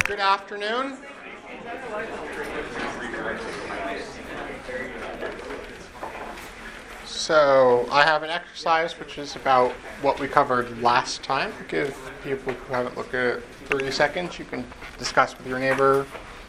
Good afternoon. So I have an exercise which is about what we covered last time. Give people who haven't looked at it 30 seconds. You can discuss with your neighbor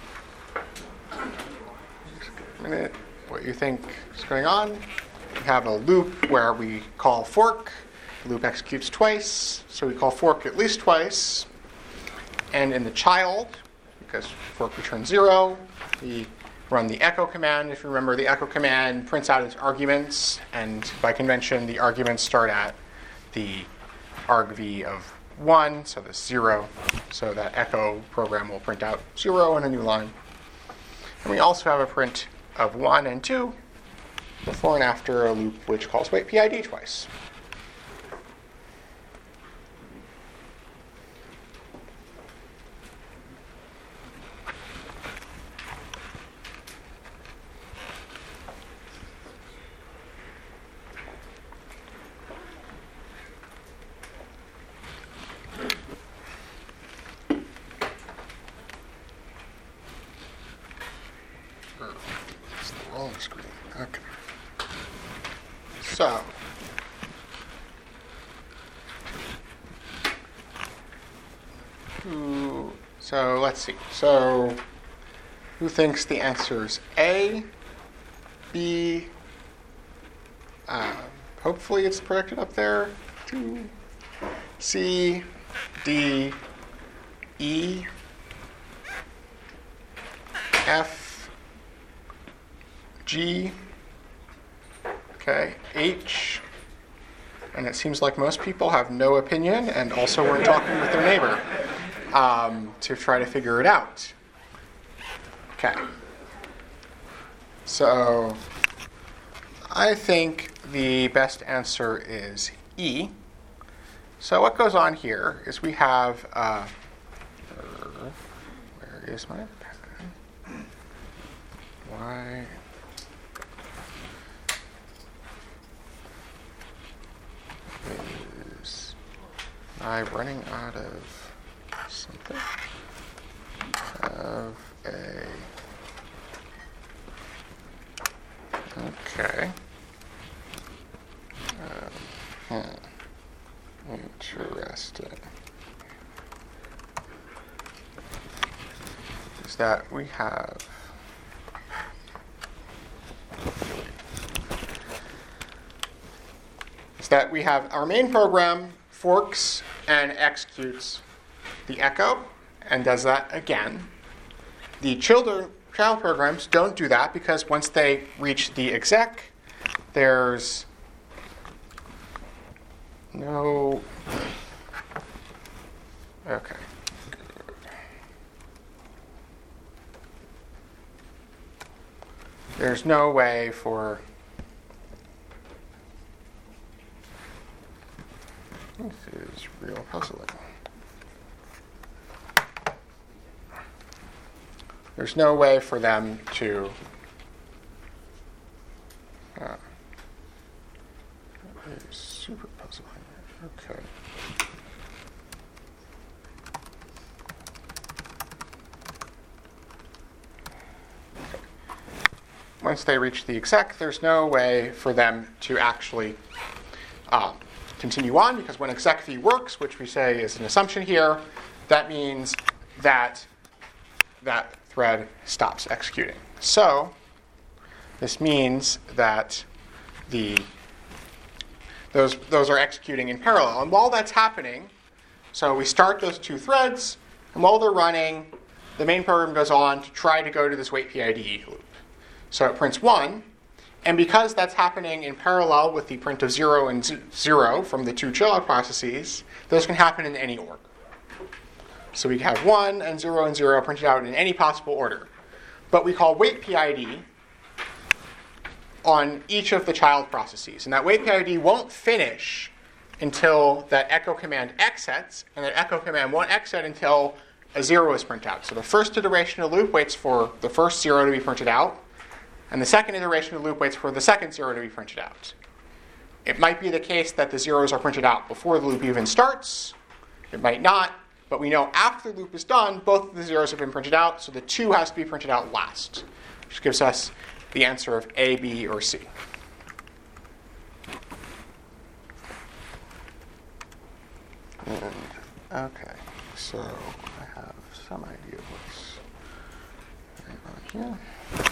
a minute what you think is going on. We have a loop where we call fork. The loop executes twice, so we call fork at least twice. And in the child, because fork returns 0, we run the echo command. If you remember, the echo command prints out its arguments, and by convention, the arguments start at the argv of 1, so this 0. So that echo program will print out 0 in a new line. And we also have a print of 1 and 2 before and after a loop which calls wait PID twice. It's the wrong screen. Okay. So let's see. So who thinks the answer is A, B, hopefully it's projected up there, 2, C, D, E, F, G, okay, H, and it seems like most people have no opinion and also weren't talking with their neighbor to try to figure it out. Okay. So I think the best answer is E. So what goes on here is we have, where is my pen? Why? Is I running out of something? Of a... Okay. Interesting. Is that we have our main program forks and executes the echo and does that again. The child programs don't do that because once they reach the exec, there's no... Okay. There's no way for... This is real puzzling. There's no way for them to... It's super puzzling. Okay. Once they reach the exec, there's no way for them to actually continue on, because when execv works, which we say is an assumption here, that means that that thread stops executing. So this means that those are executing in parallel. And while that's happening, so we start those two threads, and while they're running, the main program goes on to try to go to this wait PID loop. So it prints 1, and because that's happening in parallel with the print of 0 and 0 from the two child processes, those can happen in any order. So we have 1 and 0 printed out in any possible order. But we call wait PID on each of the child processes. And that wait PID won't finish until that echo command exits, and that echo command won't exit until a 0 is printed out. So the first iteration of the loop waits for the first 0 to be printed out, and the second iteration of the loop waits for the second 0 to be printed out. It might be the case that the zeros are printed out before the loop even starts. It might not. But we know after the loop is done, both of the zeros have been printed out, so the 2 has to be printed out last, which gives us the answer of A, B, or C. And, okay, so I have some idea of what's going on here.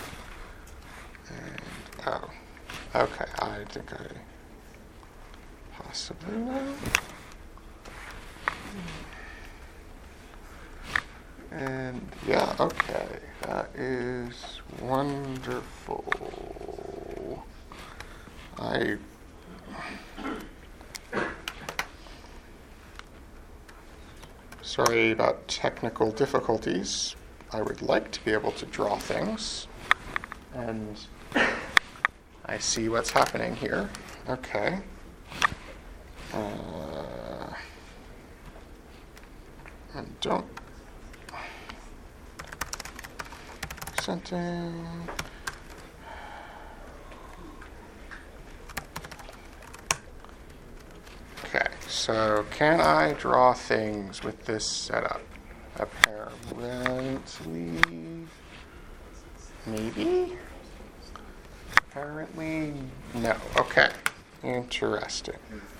And, okay, I think I possibly know. And yeah, okay, that is wonderful. Sorry about technical difficulties. I would like to be able to draw things. And I see what's happening here. Okay. And don't something. Okay, so can I draw things with this setup? Apparently, maybe? Apparently, no. Okay, interesting.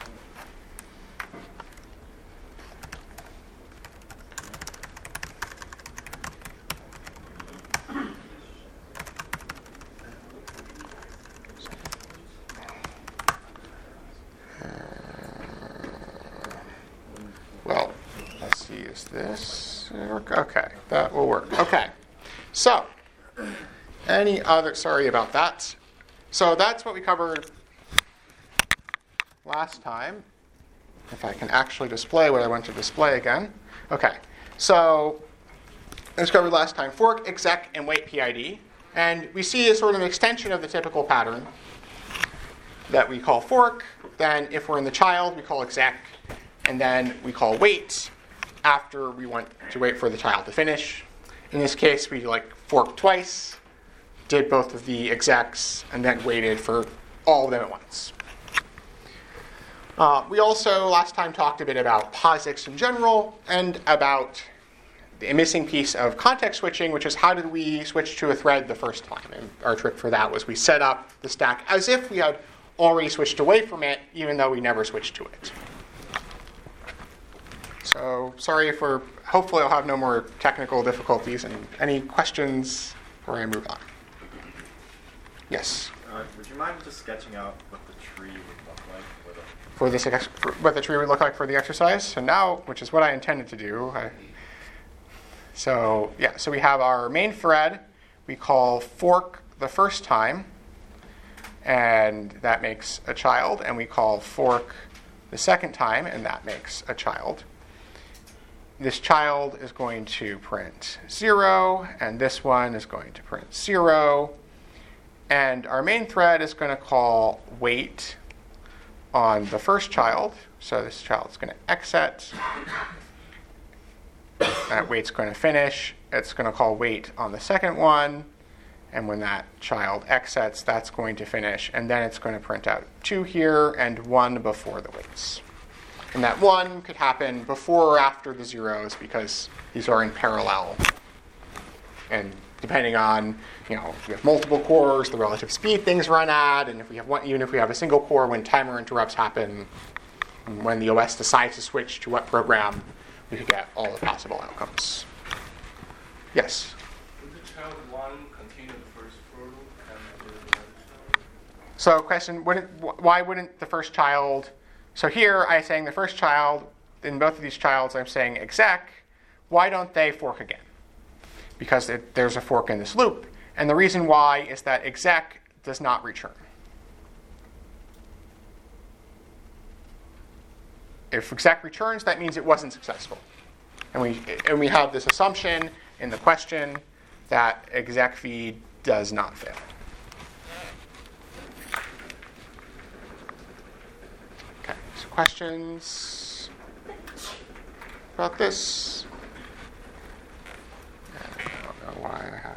Well, let's see, is this work? Okay, that will work. Okay, so any other, sorry about that. So that's what we covered last time. If I can actually display what I want to display again. Okay, so as covered last time, fork, exec, and wait PID. And we see a sort of extension of the typical pattern that we call fork. Then if we're in the child, we call exec. And then we call wait after we want to wait for the child to finish. In this case, we forked twice, did both of the execs, and then waited for all of them at once. We also last time talked a bit about POSIX in general and about the missing piece of context switching, which is how did we switch to a thread the first time. And our trick for that was we set up the stack as if we had already switched away from it, even though we never switched to it. So sorry for, hopefully I'll have no more technical difficulties. And any questions before I move on? Yes? Would you mind just sketching out what the tree would look like? What the tree would look like for the exercise? So now, which is what I intended to do. So we have our main thread. We call fork the first time, and that makes a child. And we call fork the second time, and that makes a child. This child is going to print 0, and this one is going to print 0. And our main thread is going to call wait on the first child. So this child is going to exit. That wait's going to finish. It's going to call wait on the second one. And when that child exits, that's going to finish. And then it's going to print out 2 here and 1 before the waits. And that 1 could happen before or after the zeros because these are in parallel. And depending on, if we have multiple cores, the relative speed things run at, and if we have one, even if we have a single core, when timer interrupts happen, and when the OS decides to switch to what program, we could get all the possible outcomes. Yes? Would the child 1 continue the first for loop and the other child? So question, why wouldn't the first child... So here I'm saying the first child, in both of these childs I'm saying exec. Why don't they fork again? Because there's a fork in this loop. And the reason why is that exec does not return. If exec returns, that means it wasn't successful. And we have this assumption in the question that exec feed does not fail. Okay, so questions about this? I don't know why I have.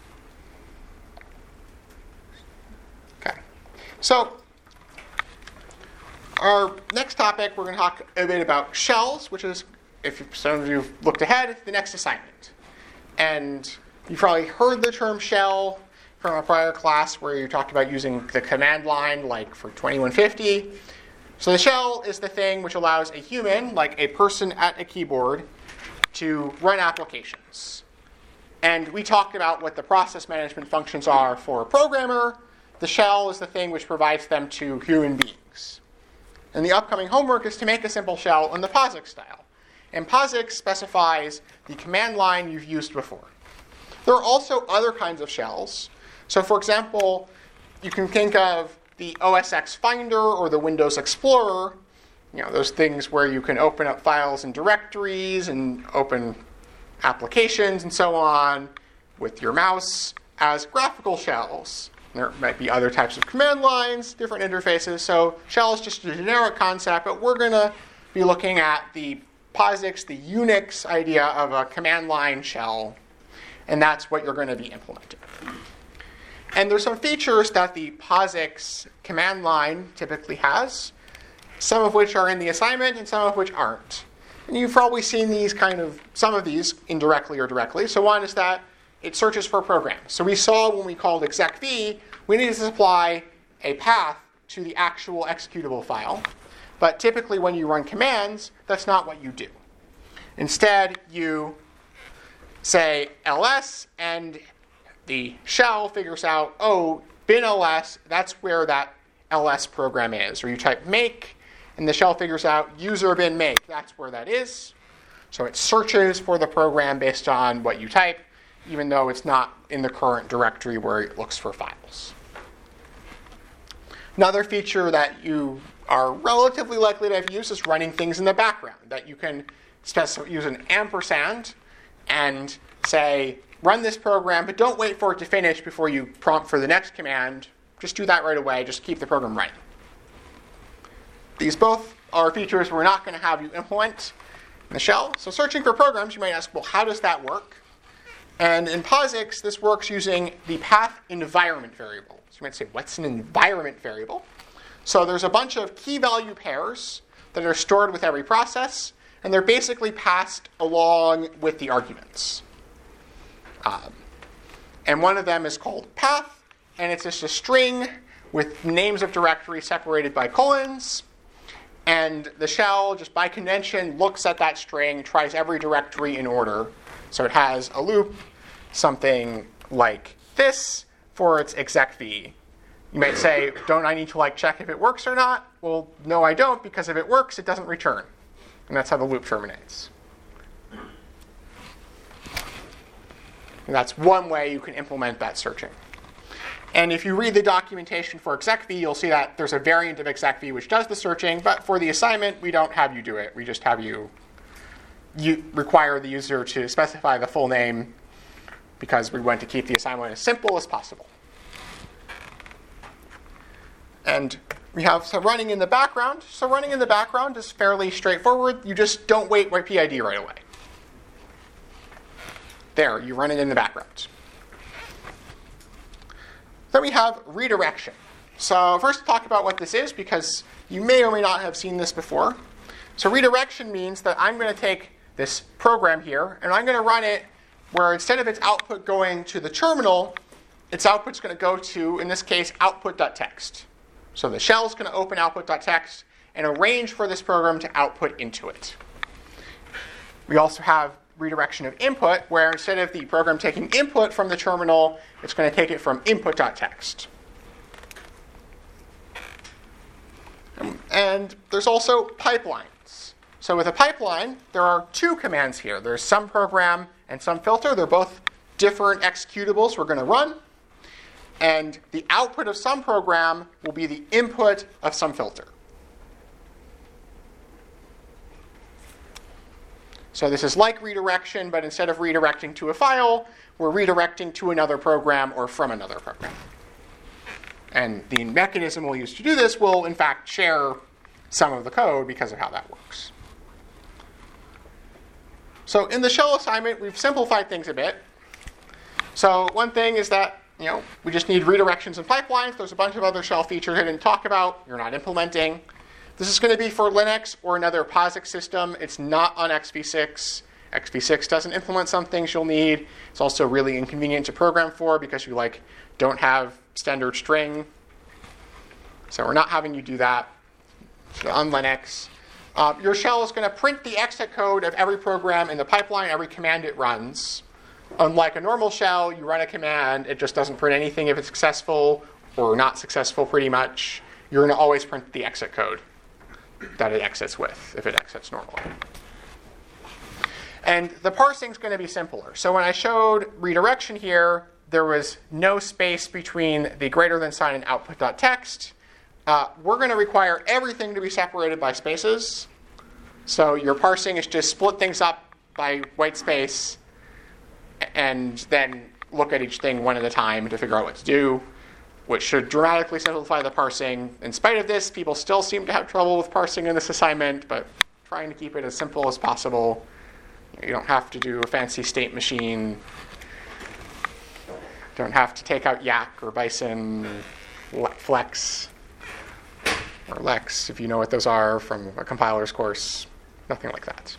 Okay, so our next topic, we're going to talk a bit about shells, which is if some of you have looked ahead, the next assignment. And you've probably heard the term shell from a prior class where you talked about using the command line, like for 2150. So the shell is the thing which allows a human, like a person at a keyboard, to run applications. And we talked about what the process management functions are for a programmer. The shell is the thing which provides them to human beings. And the upcoming homework is to make a simple shell in the POSIX style. And POSIX specifies the command line you've used before. There are also other kinds of shells. So for example, you can think of the OS X Finder or the Windows Explorer, those things where you can open up files and directories and open applications and so on with your mouse as graphical shells. There might be other types of command lines, different interfaces. So shell is just a generic concept, but we're going to be looking at the POSIX, the Unix idea of a command line shell, and that's what you're going to be implementing. And there's some features that the POSIX command line typically has, some of which are in the assignment and some of which aren't. And you've probably seen some of these indirectly or directly. So one is that it searches for programs. So we saw when we called execv, we needed to supply a path to the actual executable file. But typically when you run commands, that's not what you do. Instead, you say ls, and the shell figures out, bin ls, that's where that ls program is. Or you type make, and the shell figures out user bin make, that's where that is. So it searches for the program based on what you type, even though it's not in the current directory where it looks for files. Another feature that you are relatively likely to have used is running things in the background, that you can use an ampersand and say, run this program, but don't wait for it to finish before you prompt for the next command. Just do that right away. Just keep the program running. These both are features we're not going to have you implement in the shell. So searching for programs, you might ask, well, how does that work? And in POSIX, this works using the path environment variable. So you might say, what's an environment variable? So there's a bunch of key value pairs that are stored with every process, and they're basically passed along with the arguments. And one of them is called path, and it's just a string with names of directories separated by colons. And the shell, just by convention, looks at that string, tries every directory in order. So it has a loop, something like this, for its execv. You might say, don't I need to check if it works or not? Well, no, I don't, because if it works, it doesn't return. And that's how the loop terminates. And that's one way you can implement that searching. And if you read the documentation for execv, you'll see that there's a variant of execv which does the searching, but for the assignment, we don't have you do it. We just have you require the user to specify the full name because we want to keep the assignment as simple as possible. And we have some running in the background. So running in the background is fairly straightforward. You just don't wait for PID right away. There, you run it in the background. Then we have redirection. So first talk about what this is, because you may or may not have seen this before. So redirection means that I'm going to take this program here, and I'm going to run it where instead of its output going to the terminal, its output's going to go to, in this case, output.txt. So the shell is going to open output.txt and arrange for this program to output into it. We also have redirection of input, where instead of the program taking input from the terminal, it's going to take it from input.txt. And there's also pipelines. So with a pipeline, there are two commands here. There's some program and some filter. They're both different executables we're going to run. And the output of some program will be the input of some filter. So this is like redirection, but instead of redirecting to a file, we're redirecting to another program or from another program. And the mechanism we'll use to do this will, in fact, share some of the code because of how that works. So in the shell assignment, we've simplified things a bit. So one thing is that we just need redirections and pipelines. There's a bunch of other shell features I didn't talk about, you're not implementing. This is going to be for Linux or another POSIX system. It's not on XV6. XV6 doesn't implement some things you'll need. It's also really inconvenient to program for because you don't have standard string. So we're not having you do that. So on Linux, your shell is going to print the exit code of every program in the pipeline, every command it runs. Unlike a normal shell, you run a command, it just doesn't print anything if it's successful or not successful pretty much. You're going to always print the exit code that it exits with if it exits normally. And the parsing is going to be simpler. So when I showed redirection here, there was no space between the greater than sign and output.txt. We're going to require everything to be separated by spaces. So your parsing is just split things up by white space and then look at each thing one at a time to figure out what to do, which should dramatically simplify the parsing. In spite of this, people still seem to have trouble with parsing in this assignment, but trying to keep it as simple as possible. You don't have to do a fancy state machine. Don't have to take out Yak or Bison, Flex, or Lex, if you know what those are from a compiler's course. Nothing like that.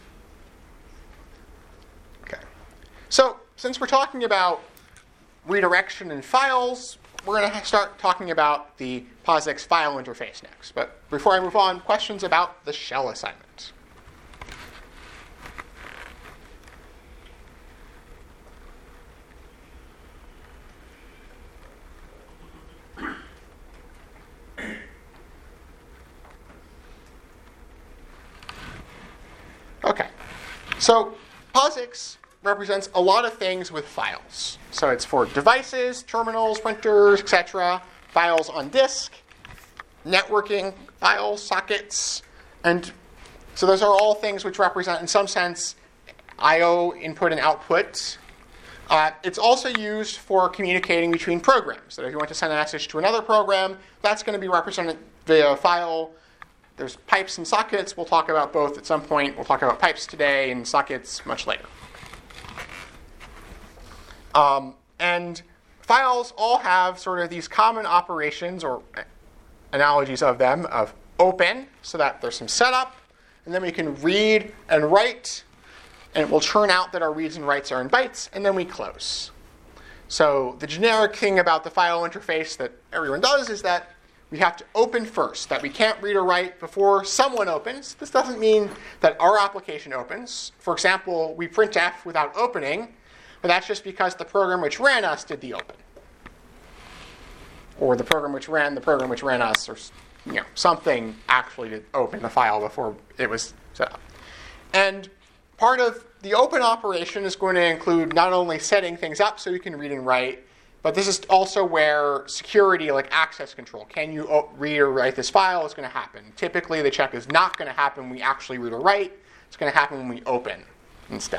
Okay. So, since we're talking about redirection in files, we're going to start talking about the POSIX file interface next. But before I move on, questions about the shell assignment? Okay, so POSIX represents a lot of things with files. So it's for devices, terminals, printers, etc., files on disk, networking, files, sockets, and so those are all things which represent, in some sense, I/O input and output. It's also used for communicating between programs. So if you want to send a message to another program, that's going to be represented via a file. There's pipes and sockets. We'll talk about both at some point. We'll talk about pipes today and sockets much later. And files all have sort of these common operations or analogies of them of open, so that there's some setup, and then we can read and write, and it will churn out that our reads and writes are in bytes, and then we close. So the generic thing about the file interface that everyone does is that we have to open first, that we can't read or write before someone opens. This doesn't mean that our application opens. For example, we printf without opening, but that's just because the program which ran us did the open. Or the program which ran us, or something actually did open the file before it was set up. And part of the open operation is going to include not only setting things up so you can read and write, but this is also where security, like access control, can you read or write this file, is going to happen. Typically, the check is not going to happen when we actually read or write. It's going to happen when we open instead.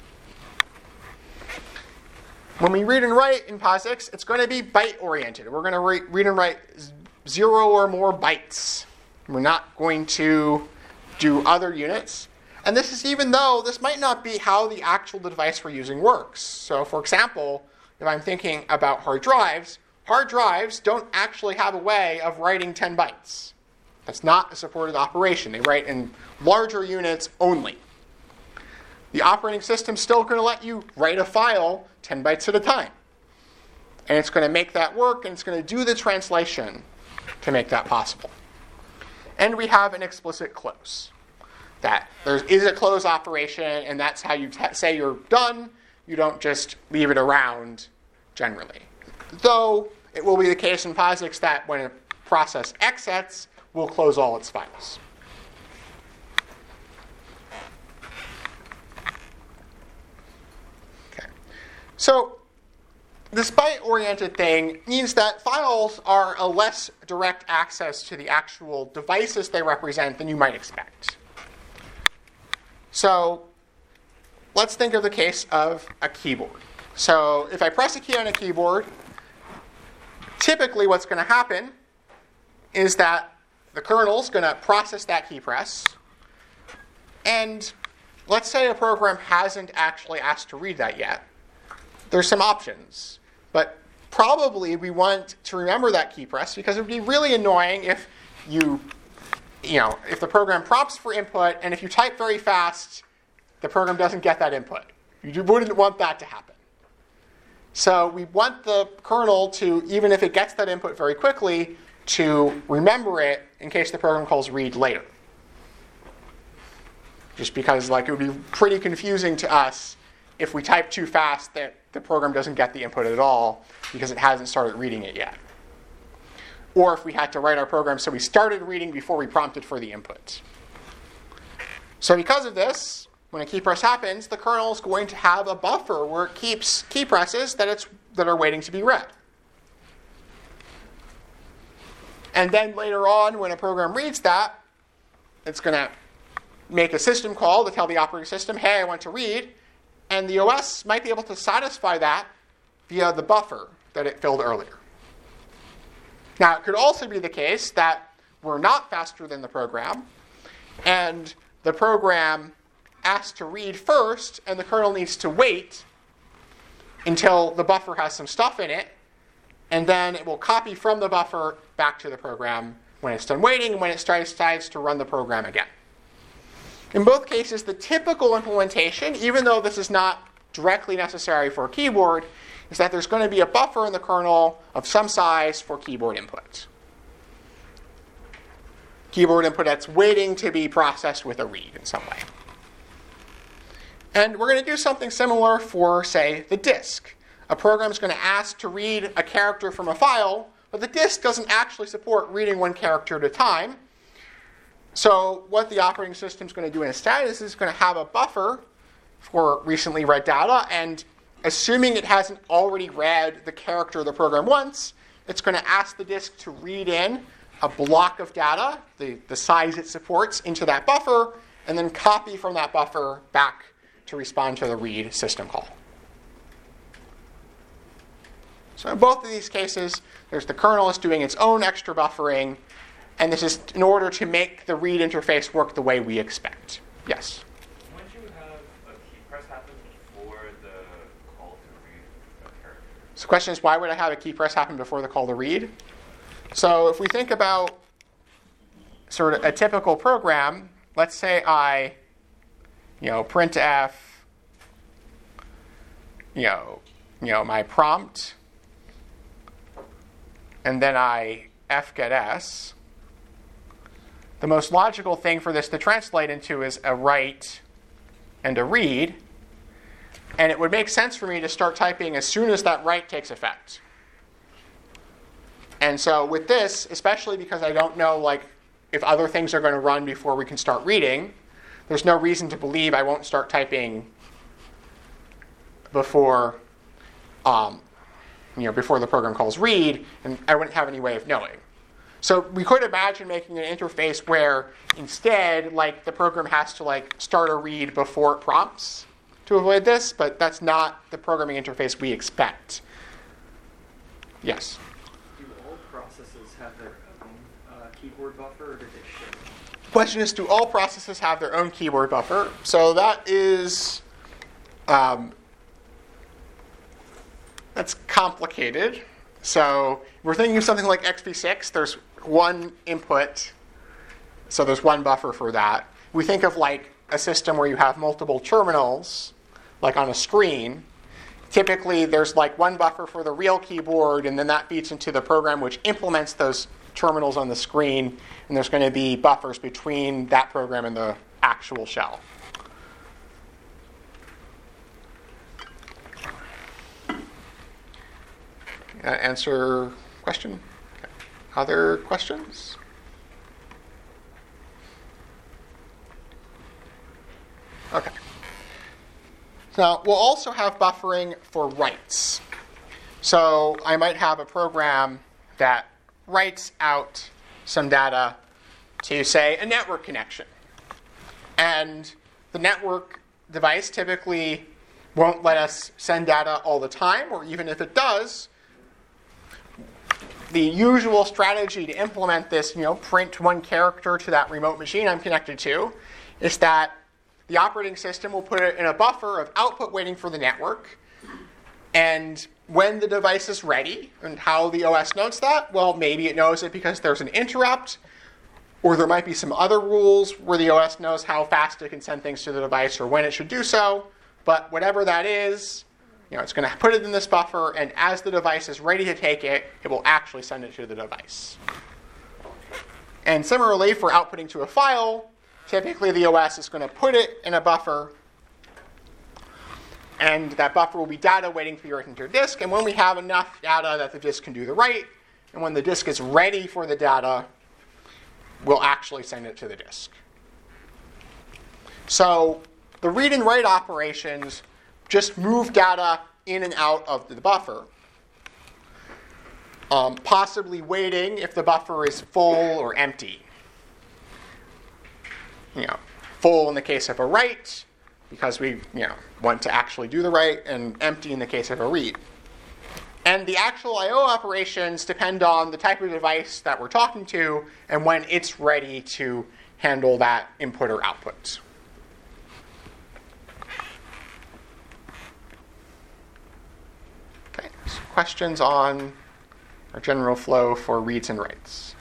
When we read and write in POSIX, it's going to be byte-oriented. We're going to read and write 0 or more bytes. We're not going to do other units. And this is even though this might not be how the actual device we're using works. So, for example, if I'm thinking about hard drives don't actually have a way of writing 10 bytes. That's not a supported operation. They write in larger units only. The operating system's still going to let you write a file 10 bytes at a time. And it's going to make that work, and it's going to do the translation to make that possible. And we have an explicit close. That there is a close operation, and that's how you say you're done. You don't just leave it around generally. Though it will be the case in POSIX that when a process exits, we'll close all its files. Okay. So this byte-oriented thing means that files are a less direct access to the actual devices they represent than you might expect. So let's think of the case of a keyboard. So if I press a key on a keyboard, typically what's going to happen is that the kernel's going to process that key press. And let's say a program hasn't actually asked to read that yet. There's some options. But probably we want to remember that key press because it would be really annoying if you if the program prompts for input, and if you type very fast, the program doesn't get that input. You wouldn't want that to happen. So we want the kernel to, even if it gets that input very quickly, to remember it in case the program calls read later. Just because it would be pretty confusing to us if we type too fast that the program doesn't get the input at all because it hasn't started reading it yet. Or if we had to write our program so we started reading before we prompted for the input. So because of this, when a key press happens, the kernel is going to have a buffer where it keeps key presses that are waiting to be read. And then later on, when a program reads that, it's going to make a system call to tell the operating system, hey, I want to read. And the OS might be able to satisfy that via the buffer that it filled earlier. Now, it could also be the case that we're not faster than the program, and the program asks to read first, and the kernel needs to wait until the buffer has some stuff in it, and then it will copy from the buffer back to the program when it's done waiting and when it decides to run the program again. In both cases, the typical implementation, even though this is not directly necessary for a keyboard, is that there's going to be a buffer in the kernel of some size for keyboard input. Keyboard input that's waiting to be processed with a read in some way. And we're going to do something similar for, say, the disk. A program is going to ask to read a character from a file, but the disk doesn't actually support reading one character at a time. So what the operating system is going to do instead is it's going to have a buffer for recently read data, and assuming it hasn't already read the character the program wants, it's going to ask the disk to read in a block of data, the size it supports, into that buffer, and then copy from that buffer back to respond to the read system call. So in both of these cases, there's the kernel is doing its own extra buffering, and this is in order to make the read interface work the way we expect. Yes? Wouldn't you have a key press happen before the call to read a character? So the question is, why would I have a key press happen before the call to read? So if we think about sort of a typical program, let's say I, printf, my prompt, and then I fgetS. The most logical thing for this to translate into is a write and a read. And it would make sense for me to start typing as soon as that write takes effect. And so with this, especially because I don't know if other things are going to run before we can start reading, there's no reason to believe I won't start typing before before the program calls read, and I wouldn't have any way of knowing. So we could imagine making an interface where instead, the program has to start a read before it prompts to avoid this, but that's not the programming interface we expect. Yes? Do all processes have their own keyboard buffer, or do they share? The question is, do all processes have their own keyboard buffer? So that is that's complicated. So we're thinking of something like XP6. There's one input, so there's one buffer for that. We think of a system where you have multiple terminals, like on a screen. Typically, there's one buffer for the real keyboard, and then that feeds into the program which implements those terminals on the screen, and there's going to be buffers between that program and the actual shell. Answer question? Okay. Other questions? Okay. So we'll also have buffering for writes. So I might have a program that writes out some data to, say, a network connection. And the network device typically won't let us send data all the time, or even if it does, the usual strategy to implement this, print one character to that remote machine I'm connected to, is that the operating system will put it in a buffer of output waiting for the network. And when the device is ready, and how the OS knows that, well, maybe it knows it because there's an interrupt, Or there might be some other rules where the OS knows how fast it can send things to the device or when it should do so. But whatever that is, it's going to put it in this buffer, and as the device is ready to take it, it will actually send it to the device. And similarly, for outputting to a file, typically the OS is going to put it in a buffer, and that buffer will be data waiting for your enter disk. And when we have enough data that the disk can do the write, and when the disk is ready for the data, we'll actually send it to the disk. So the read and write operations just move data in and out of the buffer, possibly waiting if the buffer is full or empty. Full in the case of a write, because we want to actually do the write, and empty in the case of a read. And the actual I/O operations depend on the type of device that we're talking to and when it's ready to handle that input or output. Okay, so questions on our general flow for reads and writes.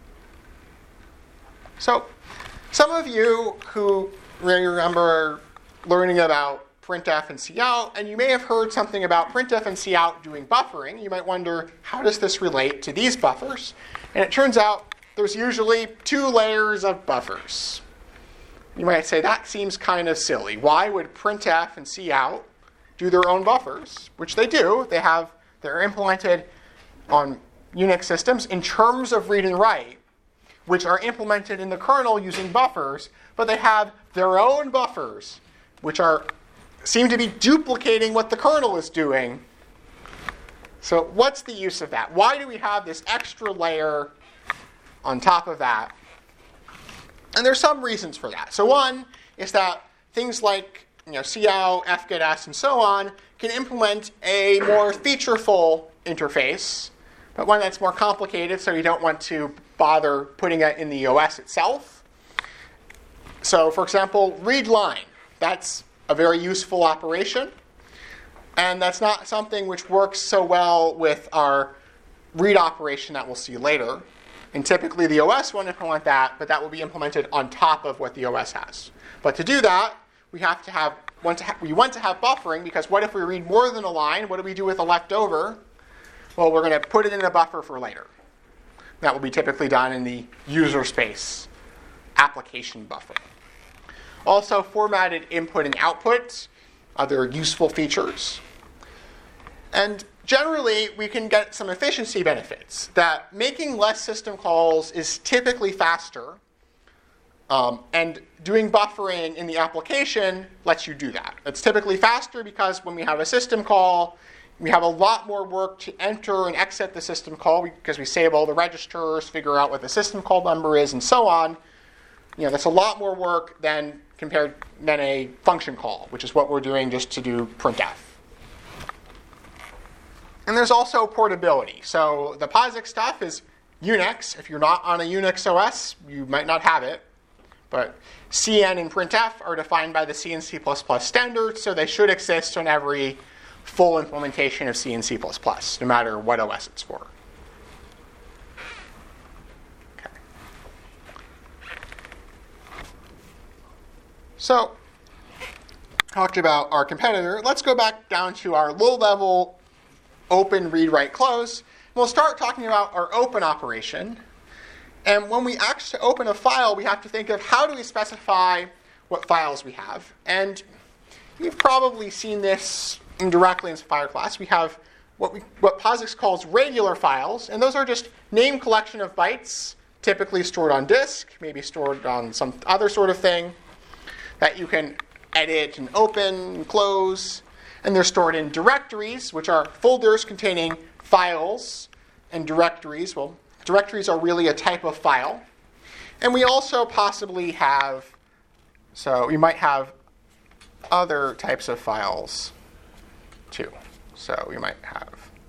So, some of you who remember learning about printf and cout, and you may have heard something about printf and cout doing buffering. You might wonder, how does this relate to these buffers? And it turns out there's usually 2 layers of buffers. You might say, that seems kind of silly. Why would printf and cout do their own buffers? Which they do. They're implemented on Unix systems in terms of read and write, which are implemented in the kernel using buffers, but they have their own buffers, which seem to be duplicating what the kernel is doing. So what's the use of that? Why do we have this extra layer on top of that? And there's some reasons for that. So one is that things like cout, fgetS, and so on can implement a more featureful interface, but one that's more complicated, so you don't want to bother putting it in the OS itself. So for example, read line. That's a very useful operation, and that's not something which works so well with our read operation that we'll see later. And typically the OS won't implement that, but that will be implemented on top of what the OS has. But to do that, we want to have buffering, because what if we read more than a line? What do we do with the leftover? Well, we're going to put it in a buffer for later. That will be typically done in the user space application buffer. Also, formatted input and output, other useful features. And generally, we can get some efficiency benefits. That making less system calls is typically faster, and doing buffering in the application lets you do that. It's typically faster because when we have a system call, we have a lot more work to enter and exit the system call because we save all the registers, figure out what the system call number is, and so on. That's a lot more work than a function call, which is what we're doing just to do printf. And there's also portability. So the POSIX stuff is Unix. If you're not on a Unix OS, you might not have it. But CN and printf are defined by the C and C++ standards, so they should exist on every full implementation of C and C++, no matter what OS it's for. Okay. So, talked about our competitor. Let's go back down to our low-level open read, write, close. We'll start talking about our open operation. And when we actually open a file, we have to think of how do we specify what files we have. And you've probably seen this indirectly in Sapphire class. We have what POSIX calls regular files, and those are just name collection of bytes, typically stored on disk, maybe stored on some other sort of thing that you can edit and open and close. And they're stored in directories, which are folders containing files, and directories. Well, directories are really a type of file. And we also possibly have, so we might have other types of files too. So we might have,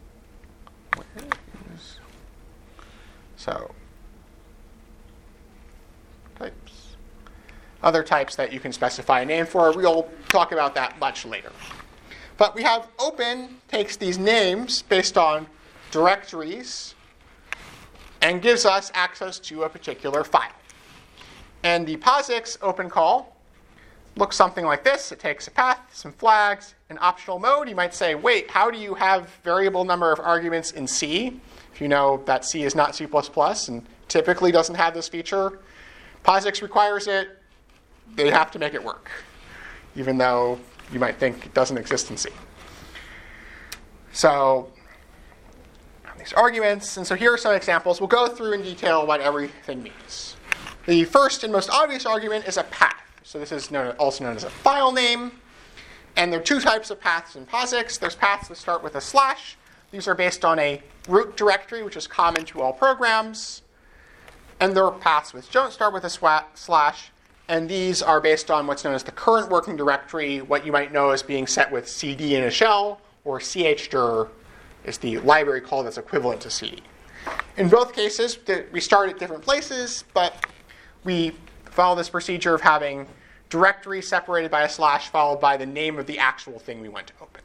types. Other types that you can specify a name for. We'll talk about that much later. But we have open takes these names based on directories and gives us access to a particular file. And the POSIX open call looks something like this. It takes a path, some flags, an optional mode. You might say, wait, how do you have variable number of arguments in C? If you know that C is not C++ and typically doesn't have this feature. POSIX requires it. They have to make it work, even though you might think it doesn't exist in C. So these arguments, and so here are some examples. We'll go through in detail what everything means. The first and most obvious argument is a path. So this is also known as a file name. And there are two types of paths in POSIX. There's paths that start with a slash. These are based on a root directory, which is common to all programs. And there are paths which don't start with a slash. And these are based on what's known as the current working directory, what you might know as being set with cd in a shell, or chdir is the library call that's equivalent to cd. In both cases, we start at different places, but we follow this procedure of having directory separated by a slash followed by the name of the actual thing we want to open.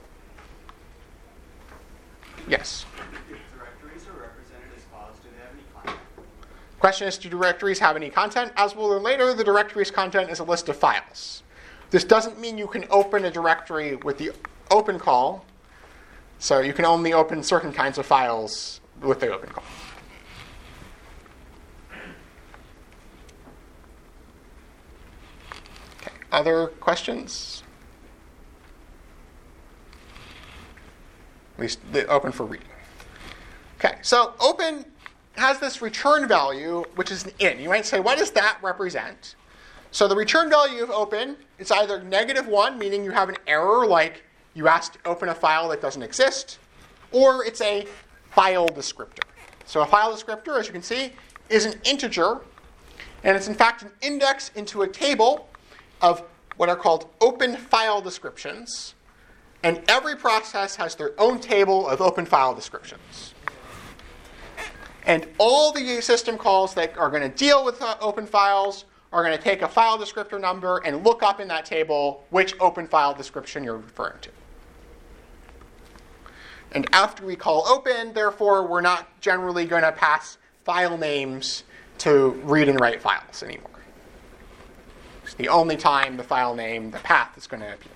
Yes? If directories are represented as files, do they have any content? Question is, do directories have any content? As we'll learn later, the directory's content is a list of files. This doesn't mean you can open a directory with the open call. So you can only open certain kinds of files with the open call. Okay, other questions? At least open for reading. Okay, so open has this return value, which is an int. You might say, what does that represent? So the return value of open is either -1, meaning you have an error, like you asked to open a file that doesn't exist, or it's a file descriptor. So a file descriptor, as you can see, is an integer, and it's in fact an index into a table of what are called open file descriptions, and every process has their own table of open file descriptions. And all the system calls that are going to deal with open files are going to take a file descriptor number and look up in that table which open file description you're referring to. And after we call open, therefore, we're not generally going to pass file names to read and write files anymore. It's the only time the file name, the path, is going to appear.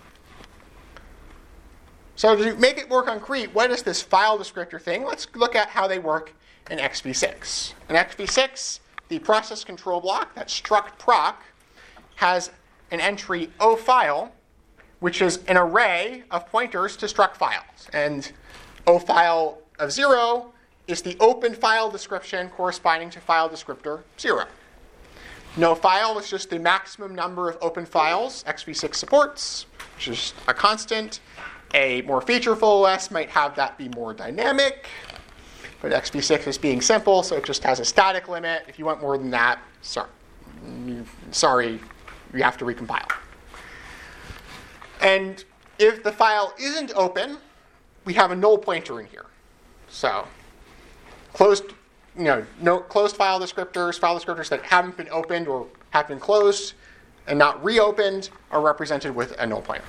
So to make it more concrete, what is this file descriptor thing? Let's look at how they work in xv6. In xv6, the process control block, that struct proc, has an entry ofile, which is an array of pointers to struct files. And ofile of 0 is the open file description corresponding to file descriptor 0. No file is just the maximum number of open files xv6 supports, which is a constant. A more featureful OS might have that be more dynamic. But xv6 is being simple, so it just has a static limit. If you want more than that, sorry, you have to recompile. And if the file isn't open, we have a null pointer in here. So closed file descriptors that haven't been opened or have been closed and not reopened are represented with a null pointer.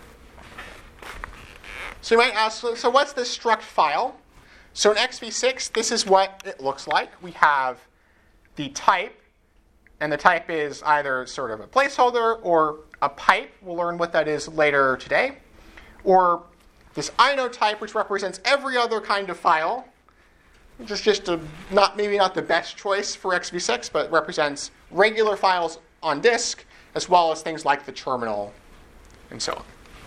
So you might ask, so what's this struct file? So in xv6, this is what it looks like. We have the type, and the type is either sort of a placeholder or a pipe. We'll learn what that is later today. Or this inode type, which represents every other kind of file, which is just maybe not the best choice for xv6, but represents regular files on disk, as well as things like the terminal and so on.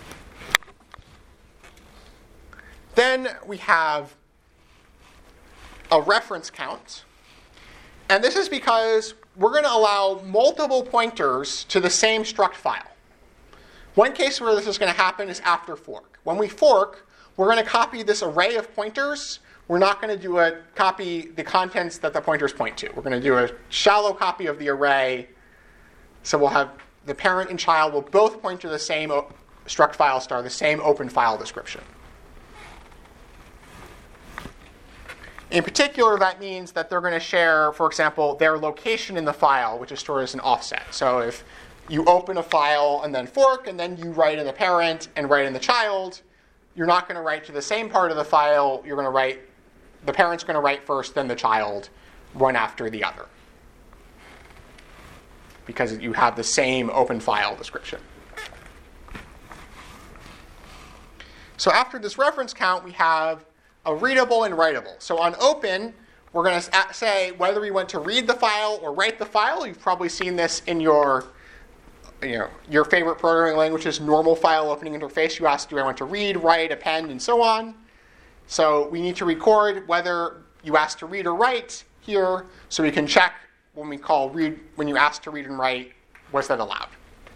Then we have a reference count. And this is because we're going to allow multiple pointers to the same struct file. One case where this is going to happen is after fork. When we fork, we're going to copy this array of pointers. We're not going to copy the contents that the pointers point to. We're going to do a shallow copy of the array. So we'll have the parent and child will both point to the same struct file star, the same open file description. In particular, that means that they're going to share, for example, their location in the file, which is stored as an offset. So if you open a file and then fork, and then you write in the parent and write in the child, you're not going to write to the same part of the file. You're going to write, the parent's going to write first, then the child, one after the other. because you have the same open file description. So after this reference count, we have a readable and writable. So on open, we're going to say whether we want to read the file or write the file. You've probably seen this in your favorite programming language's normal file opening interface. You ask, do I want to read, write, append, and so on. So we need to record whether you ask to read or write here, so we can check when we call read, when you ask to read and write, was that allowed?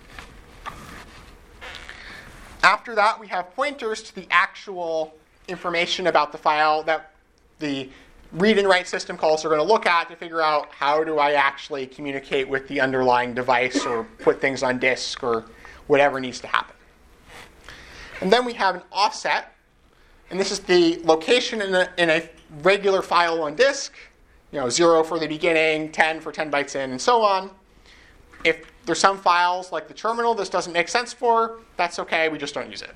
After that, we have pointers to the actual information about the file that the read and write system calls are going to look at to figure out how do I actually communicate with the underlying device or put things on disk or whatever needs to happen. And then we have an offset, and this is the location in a regular file on disk, 0 for the beginning, 10 for 10 bytes in, and so on. If there's some files like the terminal this doesn't make sense for, that's okay, we just don't use it.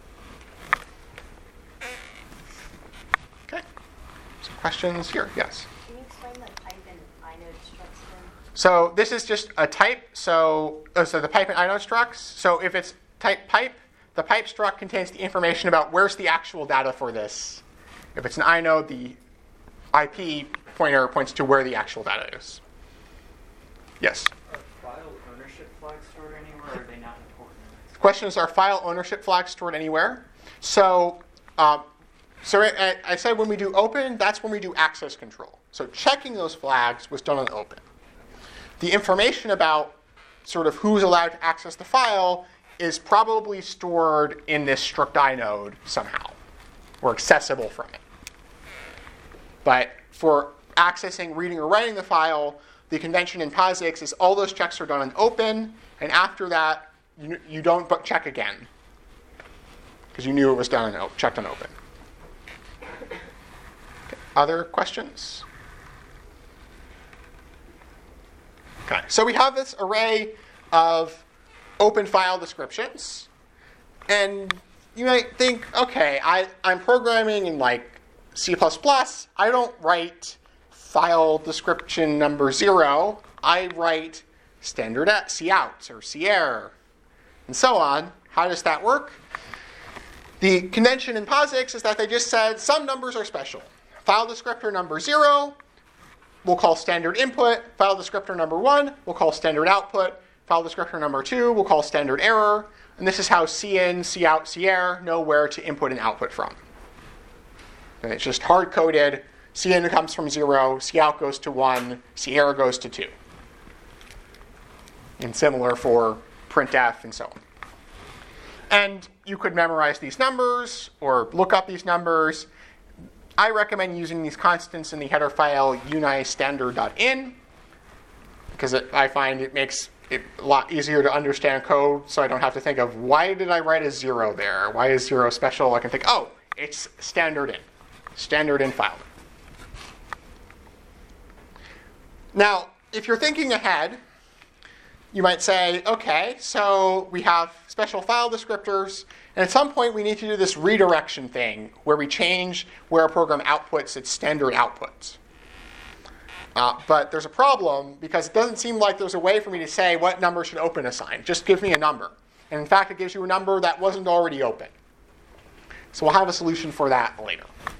Okay. Some questions here? Yes? Can you explain the pipe and inode structs again? So this is just a type. So the pipe and inode structs. So if it's type pipe, the pipe struct contains the information about where's the actual data for this. If it's an inode, the IP pointer points to where the actual data is. Yes? Are file ownership flags stored anywhere, or are they not important? The question is, are file ownership flags stored anywhere? So I said when we do open, that's when we do access control. So checking those flags was done on open. The information about sort of who's allowed to access the file is probably stored in this struct inode somehow, or accessible from it. But for accessing, reading, or writing the file, the convention in POSIX is all those checks are done on open, and after that, you don't check again, because you knew it was done and checked on open. Okay. Other questions? Okay, so we have this array of open file descriptions, and you might think, okay, I'm programming in like C++. I don't write file description number 0. I write standard cout or cerr, and so on. How does that work? The convention in POSIX is that they just said some numbers are special. File descriptor number 0, we'll call standard input. File descriptor number 1, we'll call standard output. File descriptor number 2, we'll call standard error. And this is how cin, cout, cerr know where to input and output from. And it's just hard-coded. Cin comes from 0, cout goes to 1, cerr goes to 2. And similar for printf and so on. And you could memorize these numbers or look up these numbers. I recommend using these constants in the header file unistandard.in because I find it makes it a lot easier to understand code, so I don't have to think of why did I write a 0 there? Why is 0 special? I can think, oh, it's standard in file. Now, if you're thinking ahead, you might say, okay, so we have special file descriptors, and at some point we need to do this redirection thing where we change where a program outputs its standard outputs. But there's a problem because it doesn't seem like there's a way for me to say what number should open assign. Just give me a number. And in fact, it gives you a number that wasn't already open. So we'll have a solution for that later.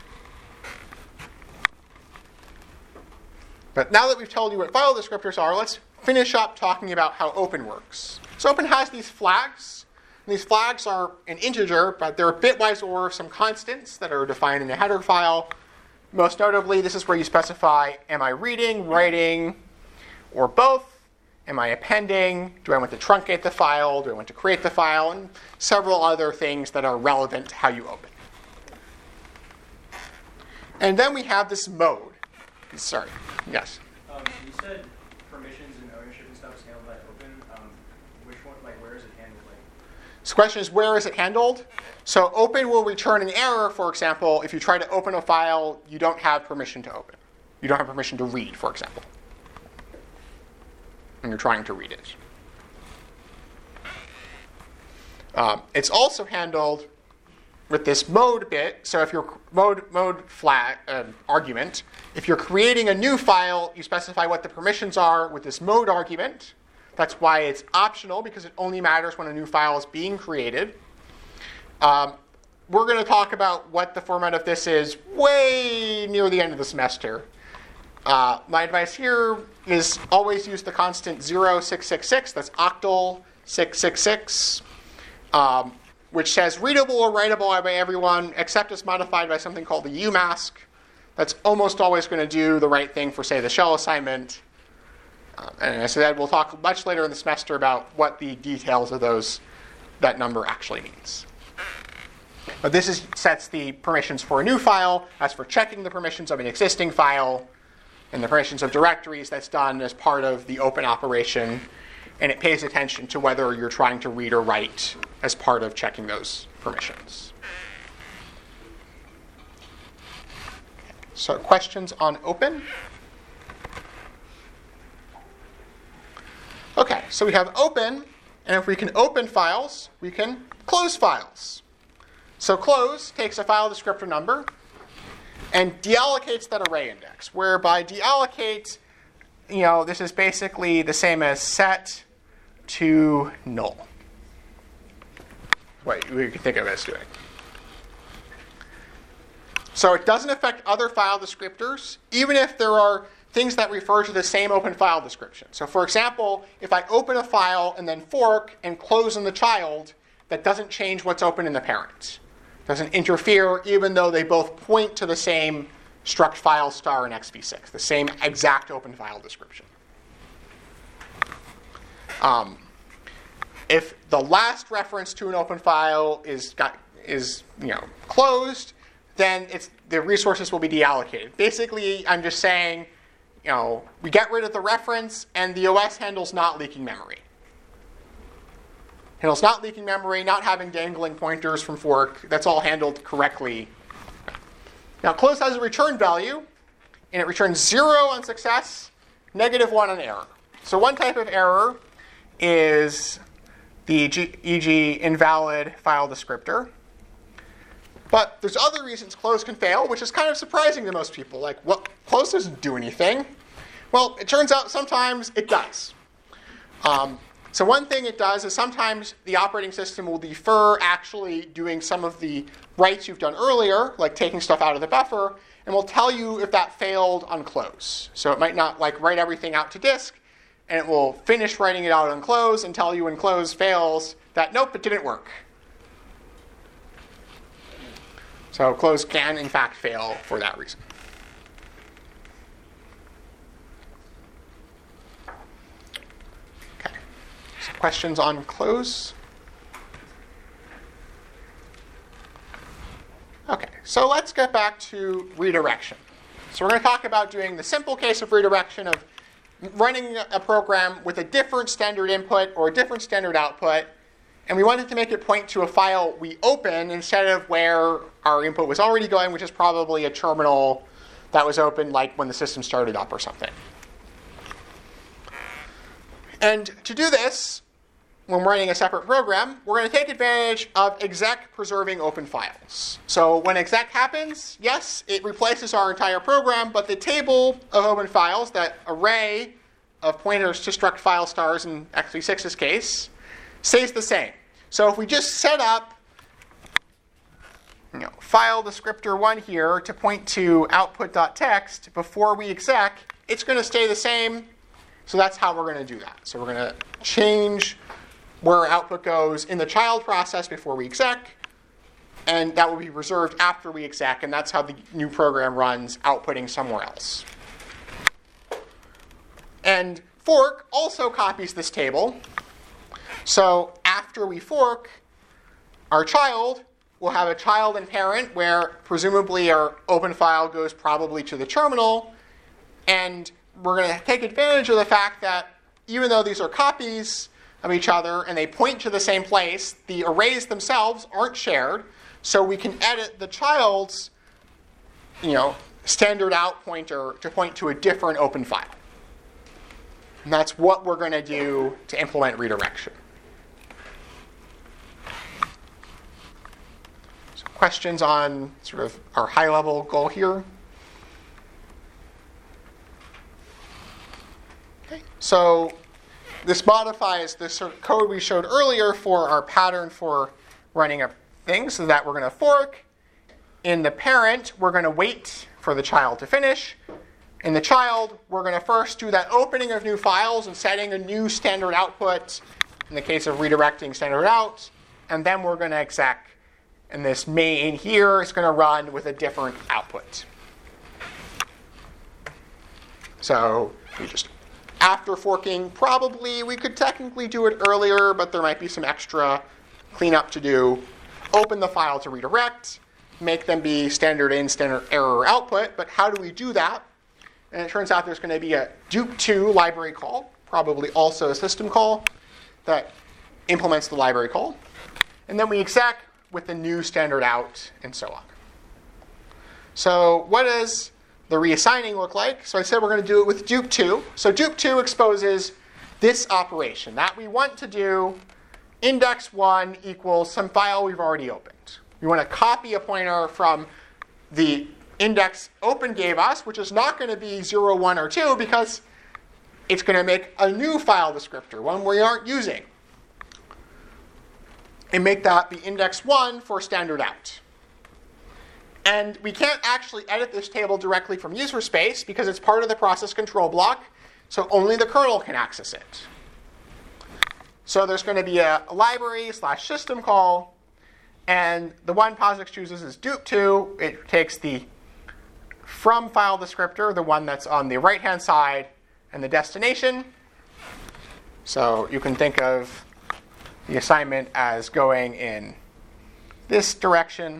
But now that we've told you what file descriptors are, let's finish up talking about how open works. So open has these flags. And these flags are an integer, but they're a bitwise order of some constants that are defined in the header file. Most notably, this is where you specify, am I reading, writing, or both? Am I appending? Do I want to truncate the file? Do I want to create the file? And several other things that are relevant to how you open. And then we have this mode. Sorry. Yes? You said permissions and ownership and stuff is handled by open. Which one, where is it handled? So the question is, where is it handled? So open will return an error, for example, if you try to open a file you don't have permission to open. You don't have permission to read, for example, when you're trying to read it. It's also handled with this mode bit. So if your mode flag argument, if you're creating a new file, you specify what the permissions are with this mode argument. That's why it's optional, because it only matters when a new file is being created. We're going to talk about what the format of this is way near the end of the semester. My advice here is always use the constant 0666, that's octal 666, which says readable or writable by everyone, except it's modified by something called the UMask. That's almost always going to do the right thing for, say, the shell assignment. And as I said, we'll talk much later in the semester about what the details of that number actually means. But this sets the permissions for a new file. As for checking the permissions of an existing file and the permissions of directories, that's done as part of the open operation. And it pays attention to whether you're trying to read or write as part of checking those permissions. So questions on open? Okay, so we have open, and if we can open files, we can close files. So close takes a file descriptor number and deallocates that array index, where by deallocate, this is basically the same as set to null. What we can think of it as doing. So it doesn't affect other file descriptors, even if there are things that refer to the same open file description. So for example, if I open a file and then fork and close in the child, that doesn't change what's open in the parent. Doesn't interfere, even though they both point to the same struct file star in xv6, the same exact open file description. If the last reference to an open file is closed, then the resources will be deallocated. Basically, I'm just saying, we get rid of the reference, and the OS handles not leaking memory. Handles not leaking memory, not having dangling pointers from fork. That's all handled correctly. Now, close has a return value, and it returns 0 on success, -1 on error. So one type of error is the e.g. invalid file descriptor. But there's other reasons close can fail, which is kind of surprising to most people. Like, what? Close doesn't do anything. Well, it turns out sometimes it does. So one thing it does is sometimes the operating system will defer actually doing some of the writes you've done earlier, like taking stuff out of the buffer, and will tell you if that failed on close. So it might not write everything out to disk, and it will finish writing it out on close and tell you when close fails that, nope, it didn't work. So close can, in fact, fail for that reason. Okay. So questions on close? Okay, so let's get back to redirection. So we're going to talk about doing the simple case of redirection of running a program with a different standard input or a different standard output, and we wanted to make it point to a file we open instead of where our input was already going, which is probably a terminal that was open like when the system started up or something. And to do this, when we're running a separate program, we're going to take advantage of exec preserving open files. So when exec happens, yes, it replaces our entire program, but the table of open files, that array of pointers to struct file stars in xv6's case, stays the same. So if we just set up file descriptor 1 here to point to output.txt before we exec, it's going to stay the same. So that's how we're going to do that. So we're going to change where our output goes in the child process before we exec, and that will be reserved after we exec, and that's how the new program runs, outputting somewhere else. And fork also copies this table. So after we fork, our child will have a child and parent where presumably our open file goes probably to the terminal, and we're going to take advantage of the fact that even though these are copies of each other and they point to the same place, the arrays themselves aren't shared, so we can edit the child's standard out pointer to point to a different open file. And that's what we're going to do to implement redirection. So questions on sort of our high-level goal here? Okay. So this modifies the sort of code we showed earlier for our pattern for running a thing, so that we're going to fork. In the parent, we're going to wait for the child to finish. In the child, we're going to first do that opening of new files and setting a new standard output, in the case of redirecting standard out, and then we're going to exec. And this main here is going to run with a different output. So we just, after forking, probably we could technically do it earlier, but there might be some extra cleanup to do. Open the file to redirect, make them be standard in, standard error output. But how do we do that? And it turns out there's going to be a dup2 library call, probably also a system call, that implements the library call. And then we exec with the new standard out, and so on. So what does the reassigning look like? So I said we're going to do it with dup2. So dup2 exposes this operation that we want to do. Index1 equals some file we've already opened. We want to copy a pointer from the index open gave us, which is not going to be 0, 1, or 2, because it's going to make a new file descriptor, one we aren't using, and make that the index 1 for standard out. And we can't actually edit this table directly from user space because it's part of the process control block, so only the kernel can access it. So there's going to be a library/system call, and the one POSIX chooses is dup2. It takes the from file descriptor, the one that's on the right-hand side, and the destination. So you can think of the assignment as going in this direction.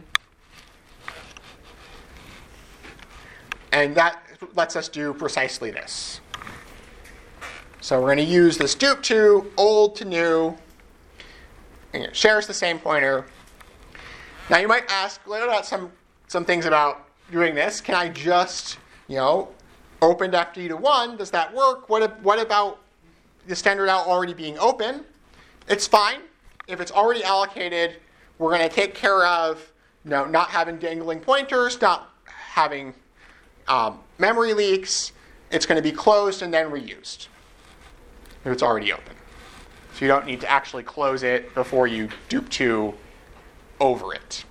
And that lets us do precisely this. So we're going to use this dup2, old to new, and it shares the same pointer. Now you might ask, what about some things about doing this? Can I just, open fd to 1? Does that work? What about the standard out already being open? It's fine. If it's already allocated, we're going to take care of not having dangling pointers, not having memory leaks. It's going to be closed and then reused if it's already open. So you don't need to actually close it before you dup2 over it.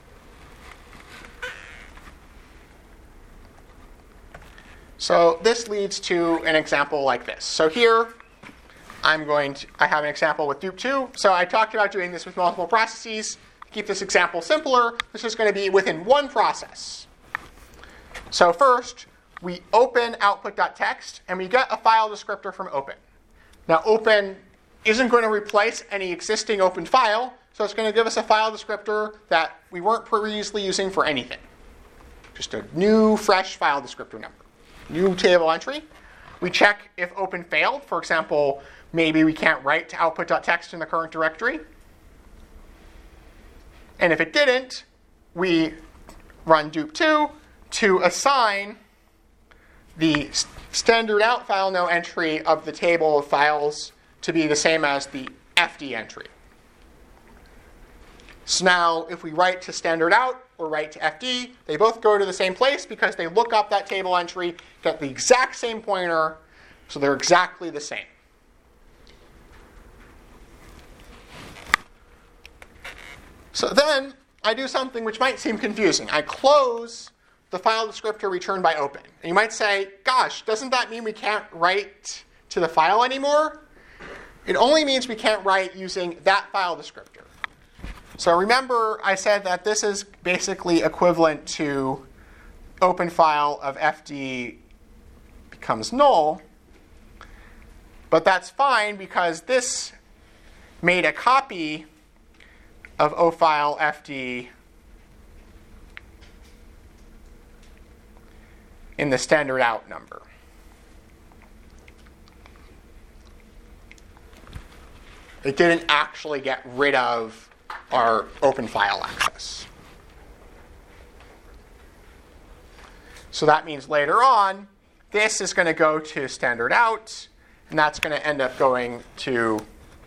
So this leads to an example like this. So here I have an example with dup2. So I talked about doing this with multiple processes. To keep this example simpler, this is going to be within one process. So first, we open output.txt, and we get a file descriptor from open. Now, open isn't going to replace any existing open file, so it's going to give us a file descriptor that we weren't previously using for anything. Just a new, fresh file descriptor number. New table entry. We check if open failed. For example, maybe we can't write to output.txt in the current directory. And if it didn't, we run dup2 to assign the standard out file no entry of the table of files to be the same as the fd entry. So now if we write to standard out or write to fd, they both go to the same place because they look up that table entry, get the exact same pointer, so they're exactly the same. So then I do something which might seem confusing. I close the file descriptor returned by open. And you might say, gosh, doesn't that mean we can't write to the file anymore? It only means we can't write using that file descriptor. So remember I said that this is basically equivalent to open file of fd becomes null. But that's fine because this made a copy of ofile fd in the standard out number. It didn't actually get rid of our open file access. So that means later on, this is going to go to standard out, and that's going to end up going to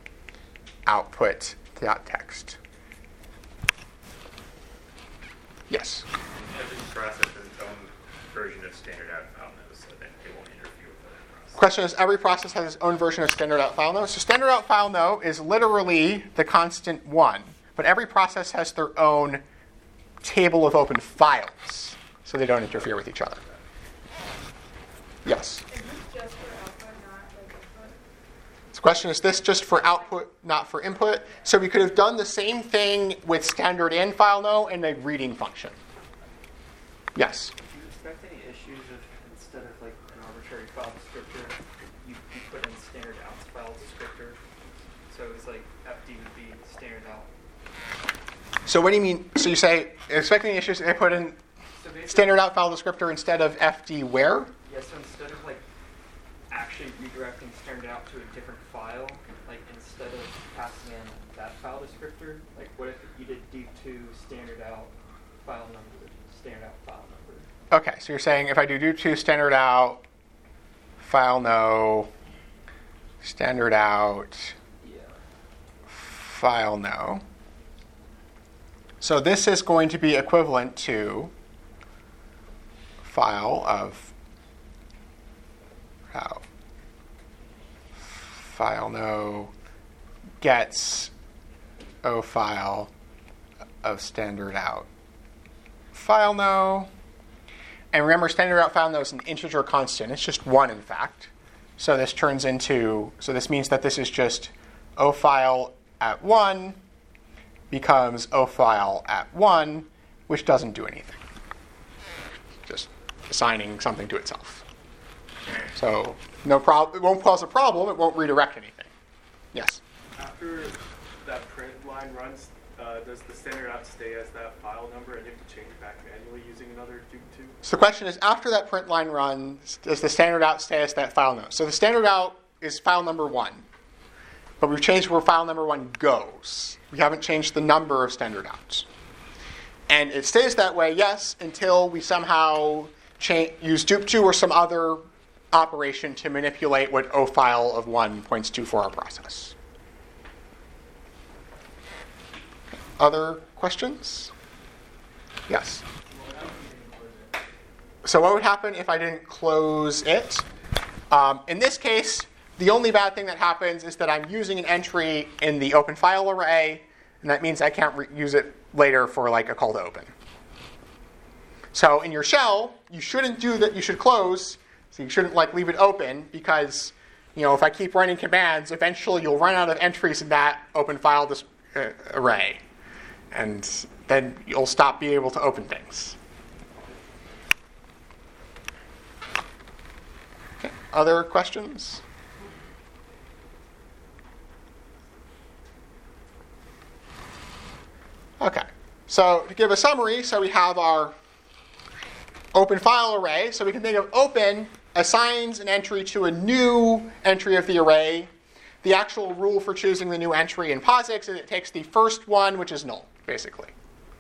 output.txt. Yes? Every process has its own version of standard out file nodes, so that it won't interfere with other Question is, every process has its own version of standard out file no. So standard out file no is literally the constant 1, but every process has their own table of open files, so they don't interfere with each other. Yes? Is this just for output, not like input? The question is this just for output, not for input? So we could have done the same thing with standard in file no and a reading function. Yes? Do you expect any issues if instead of like an arbitrary file descriptor, you put in standard out file descriptor? So it's like FD would be standard out. So what do you mean? So you say, expecting issues, I put in So basically, standard out file descriptor instead of FD where? yeah, so instead of like actually redirecting standard out to a different file, like instead of passing in that file descriptor, like what if you did do2 standard out file number, standard out file number? Okay, so you're saying if I do to standard out, file no, standard out, Yeah. file no. So this is going to be equivalent to file of file no gets o file of standard out file no. And remember, standard out file no is an integer constant. It's just 1, in fact. So this turns into, so this means that this is just o file at 1 becomes o file at 1, which doesn't do anything. Just assigning something to itself. So no problem. It won't cause a problem. It won't redirect anything. Yes? After that print line runs, does the standard out stay as that file number and you have to change it back manually using another do2? So the question is, after that print line runs, does the standard out stay as that file note? So the standard out is file number 1. But we've changed where file number 1 goes. We haven't changed the number of standard outs. And it stays that way, yes, until we somehow use dupe2 or some other operation to manipulate what o file of 1 points to for our process. Other questions? Yes? So what would happen if I didn't close it? In this case, the only bad thing that happens is that I'm using an entry in the open file array, and that means I can't use it later for like a call to open. So in your shell, you shouldn't do that. You should close. So you shouldn't like leave it open because, if I keep running commands, eventually you'll run out of entries in that open file array, and then you'll stop being able to open things. Okay. Other questions? Okay, so to give a summary, so we have our open file array. So we can think of open assigns an entry to a new entry of the array. The actual rule for choosing the new entry in POSIX is it takes the first one, which is null, basically.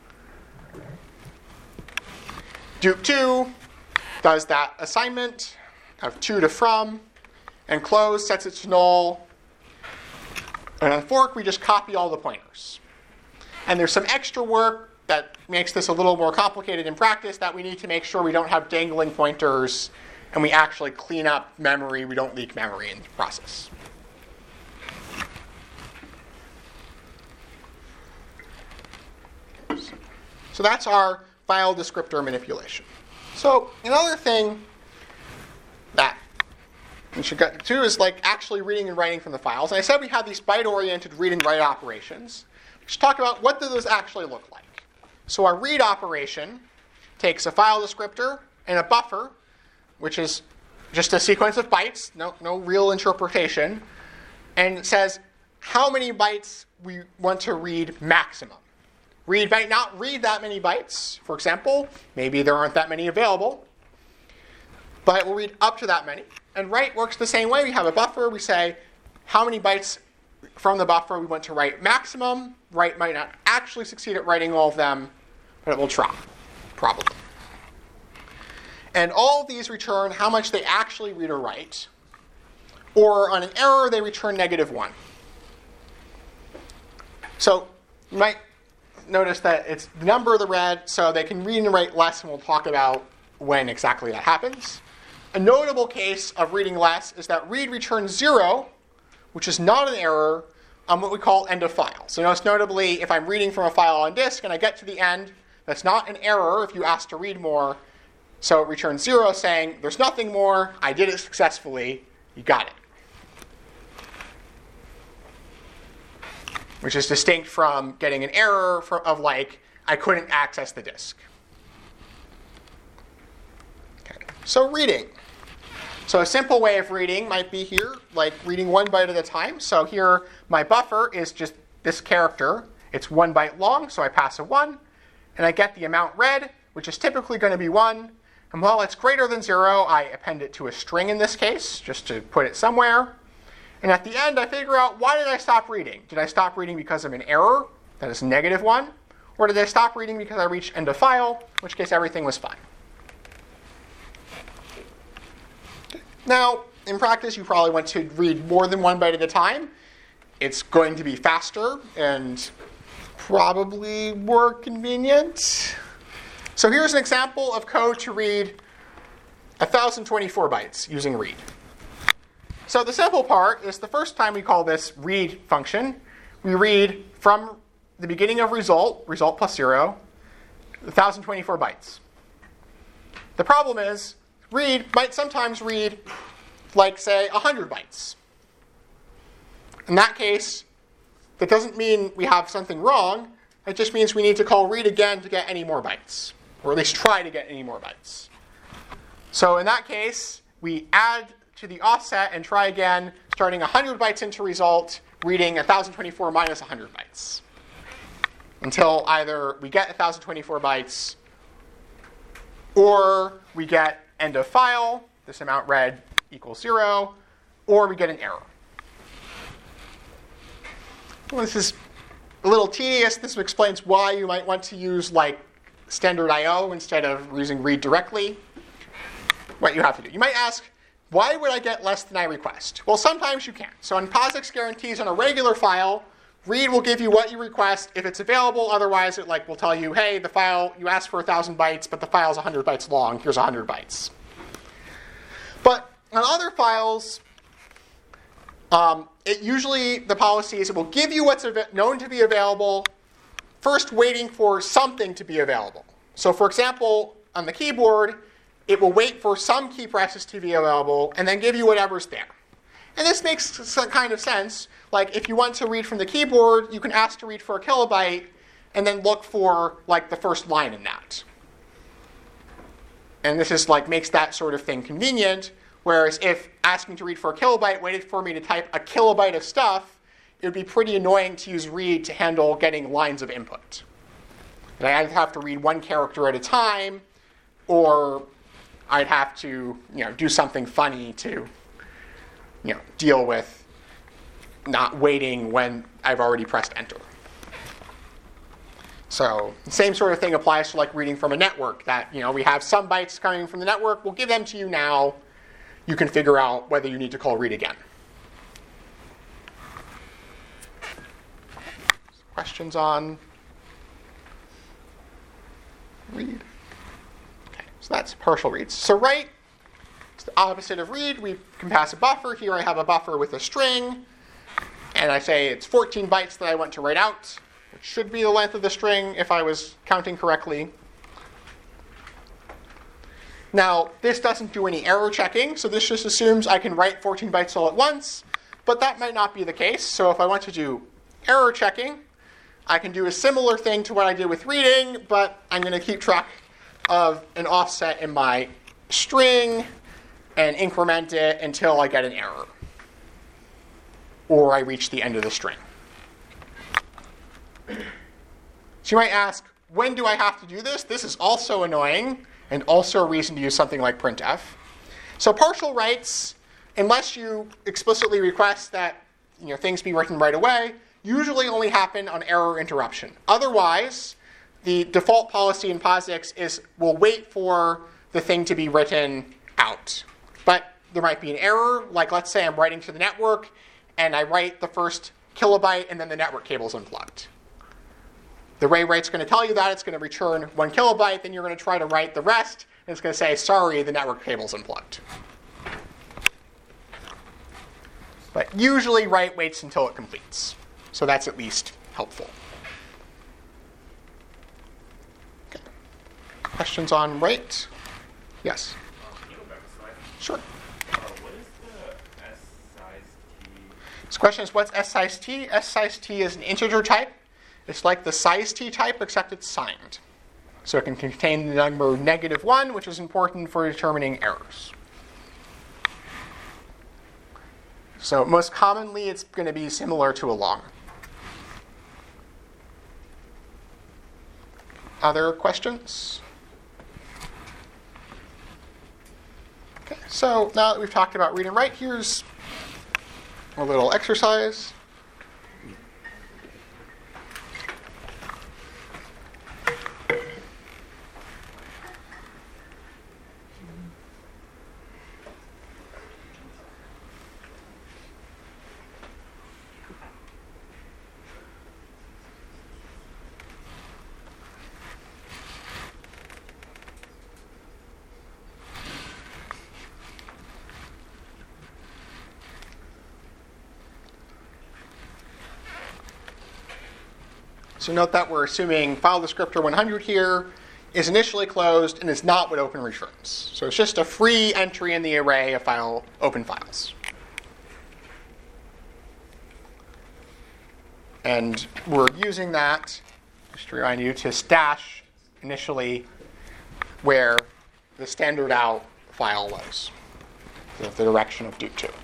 Dupe2 does that assignment of to to from, and close sets it to null. And on fork, we just copy all the pointers. And there's some extra work that makes this a little more complicated in practice, that we need to make sure we don't have dangling pointers and we actually clean up memory. We don't leak memory in the process. So that's our file descriptor manipulation. So another thing that we should get to is like actually reading and writing from the files. And I said we had these byte-oriented read and write operations. We should talk about what do those actually look like. So our read operation takes a file descriptor and a buffer, which is just a sequence of bytes, no real interpretation, and it says how many bytes we want to read maximum. Read might not read that many bytes, for example. Maybe there aren't that many available. But we'll read up to that many. And write works the same way. We have a buffer. We say how many bytes from the buffer we want to write maximum. Write might not actually succeed at writing all of them, but it will try, probably. And all of these return how much they actually read or write. Or on an error, they return -1. So you might notice that it's the number of the read, so they can read and write less, and we'll talk about when exactly that happens. A notable case of reading less is that read returns 0, which is not an error, on what we call end of file. So notice notably, if I'm reading from a file on disk and I get to the end, that's not an error if you ask to read more. So it returns 0 saying, there's nothing more, I did it successfully, you got it. Which is distinct from getting an error of like, I couldn't access the disk. Okay. So reading. So a simple way of reading might be here, like reading 1 byte at a time. So here, my buffer is just this character. It's 1 byte long, so I pass a 1. And I get the amount read, which is typically going to be 1. And while it's greater than 0, I append it to a string in this case, just to put it somewhere. And at the end, I figure out, why did I stop reading? Did I stop reading because of an error, that is -1? Or did I stop reading because I reached end of file, in which case everything was fine? Now, in practice, you probably want to read more than 1 byte at a time. It's going to be faster and probably more convenient. So here's an example of code to read 1,024 bytes using read. So the simple part is the first time we call this read function, we read from the beginning of result plus 0, 1,024 bytes. The problem is, read might sometimes read, like, say, 100 bytes. In that case, that doesn't mean we have something wrong. It just means we need to call read again to get any more bytes, or at least try to get any more bytes. So in that case, we add to the offset and try again, starting 100 bytes into result, reading 1,024 minus 100 bytes, until either we get 1,024 bytes, or we get end of file, this amount read equals 0, or we get an error. Well, this is a little tedious. This explains why you might want to use like standard I/O instead of using read directly. What you have to do. You might ask, why would I get less than I request? Well, sometimes you can. So in POSIX guarantees on a regular file, read will give you what you request if it's available. Otherwise, it will tell you, hey, the file, you asked for 1,000 bytes, but the file is 100 bytes long. Here's 100 bytes. But on other files, the policy is it will give you what's known to be available, first waiting for something to be available. So for example, on the keyboard, it will wait for some key presses to be available and then give you whatever's there. And this makes some kind of sense. Like if you want to read from the keyboard, you can ask to read for a kilobyte and then look for like the first line in that. And this is makes that sort of thing convenient. Whereas if asking to read for a kilobyte waited for me to type a kilobyte of stuff, it would be pretty annoying to use read to handle getting lines of input. And I'd have to read one character at a time, or I'd have to do something funny to deal with not waiting when I've already pressed enter. So the same sort of thing applies to reading from a network that we have some bytes coming from the network. We'll give them to you now. You can figure out whether you need to call read again. Questions on read? Okay, so that's partial reads. So write, it's the opposite of read. We can pass a buffer. Here I have a buffer with a string, and I say it's 14 bytes that I want to write out, which should be the length of the string if I was counting correctly. Now, this doesn't do any error checking, so this just assumes I can write 14 bytes all at once, but that might not be the case. So if I want to do error checking, I can do a similar thing to what I did with reading, but I'm going to keep track of an offset in my string and increment it until I get an error, or I reach the end of the string. So you might ask, when do I have to do this? This is also annoying, and also a reason to use something like printf. So partial writes, unless you explicitly request that things be written right away, usually only happen on error interruption. Otherwise, the default policy in POSIX is we'll wait for the thing to be written out. But there might be an error, like let's say I'm writing to the network, and I write the first kilobyte, and then the network cable's unplugged. the array write's going to tell you that it's going to return 1 kilobyte, then you're going to try to write the rest, and it's going to say, sorry, the network cable's unplugged. But usually write waits until it completes. So that's at least helpful. Okay. Questions on write? Yes? Can you go back a slide? Sure. What is the S size T? This question is, what's S size T? S size T is an integer type. It's like the size T type, except it's signed. So it can contain the number -1, which is important for determining errors. So most commonly, it's going to be similar to a long. Other questions? Okay, so now that we've talked about read and write, here's a little exercise. So note that we're assuming file descriptor 100 here is initially closed and is not what open returns. So it's just a free entry in the array of open files. And we're using that, just to remind you, to stash initially where the standard out file was, the direction of Duke 2.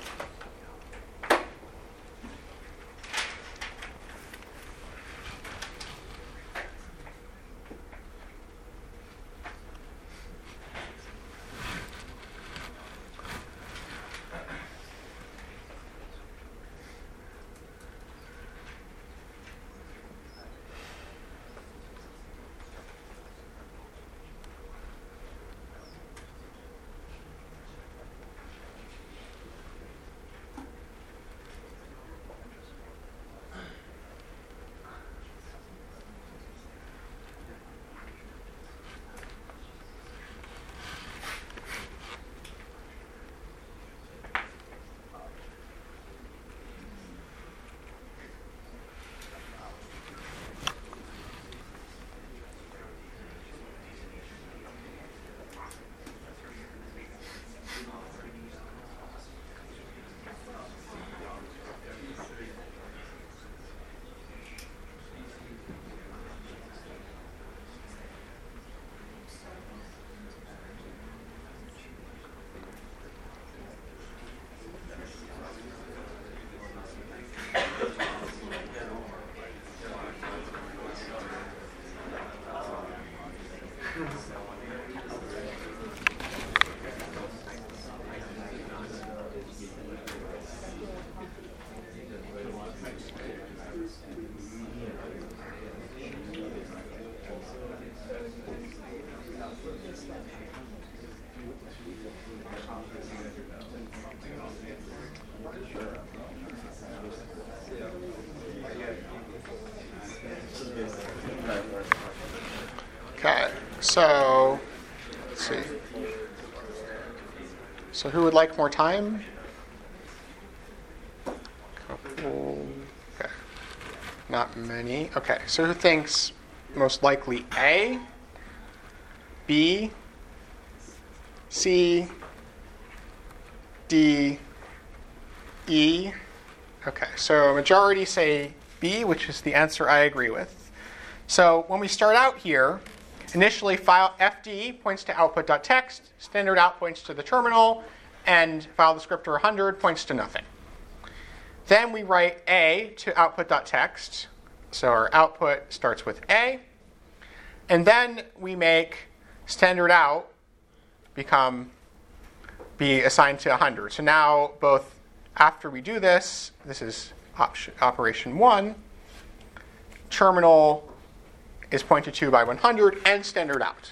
Okay, so let's see. So who would like more time? Couple. Okay. Not many. Okay, so who thinks most likely A, B, C, D, E? Okay, so a majority say B, which is the answer I agree with. So when we start out here, initially file fd points to output.txt, standard out points to the terminal, and file descriptor 100 points to nothing. Then we write A to output.txt, so our output starts with A. And then we make standard out be assigned to 100. So now both after we do this is operation 1, terminal is pointed to by 100 and standard out.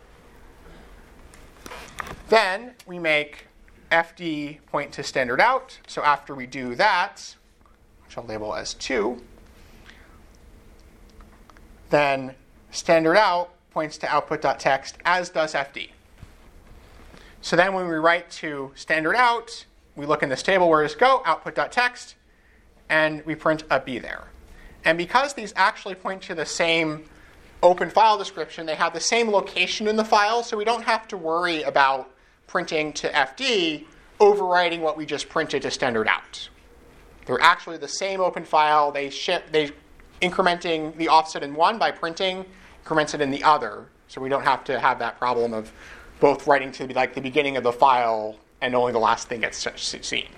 Then we make fd point to standard out. So after we do that, which I'll label as 2, then standard out points to output.text, as does FD. So then when we write to standard out, we look in this table, where does it go? Output.text, and we print a B there. And because these actually point to the same open file description, they have the same location in the file, so we don't have to worry about printing to FD overwriting what we just printed to standard out. They're actually the same open file. They incrementing the offset in one by printing, increments it in the other, so we don't have to have that problem of both writing to like the beginning of the file and only the last thing gets seen.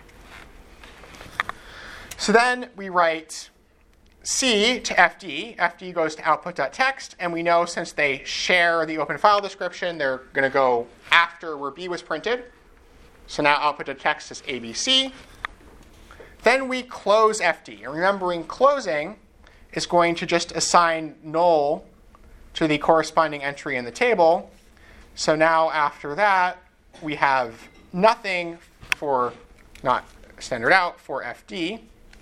So then we write C to FD. FD goes to output.text, and we know since they share the open file description, they're going to go after where B was printed. So now output.text is ABC. Then we close FD. And remembering closing is going to just assign null to the corresponding entry in the table. So now after that, we have nothing for, not standard out, for FD.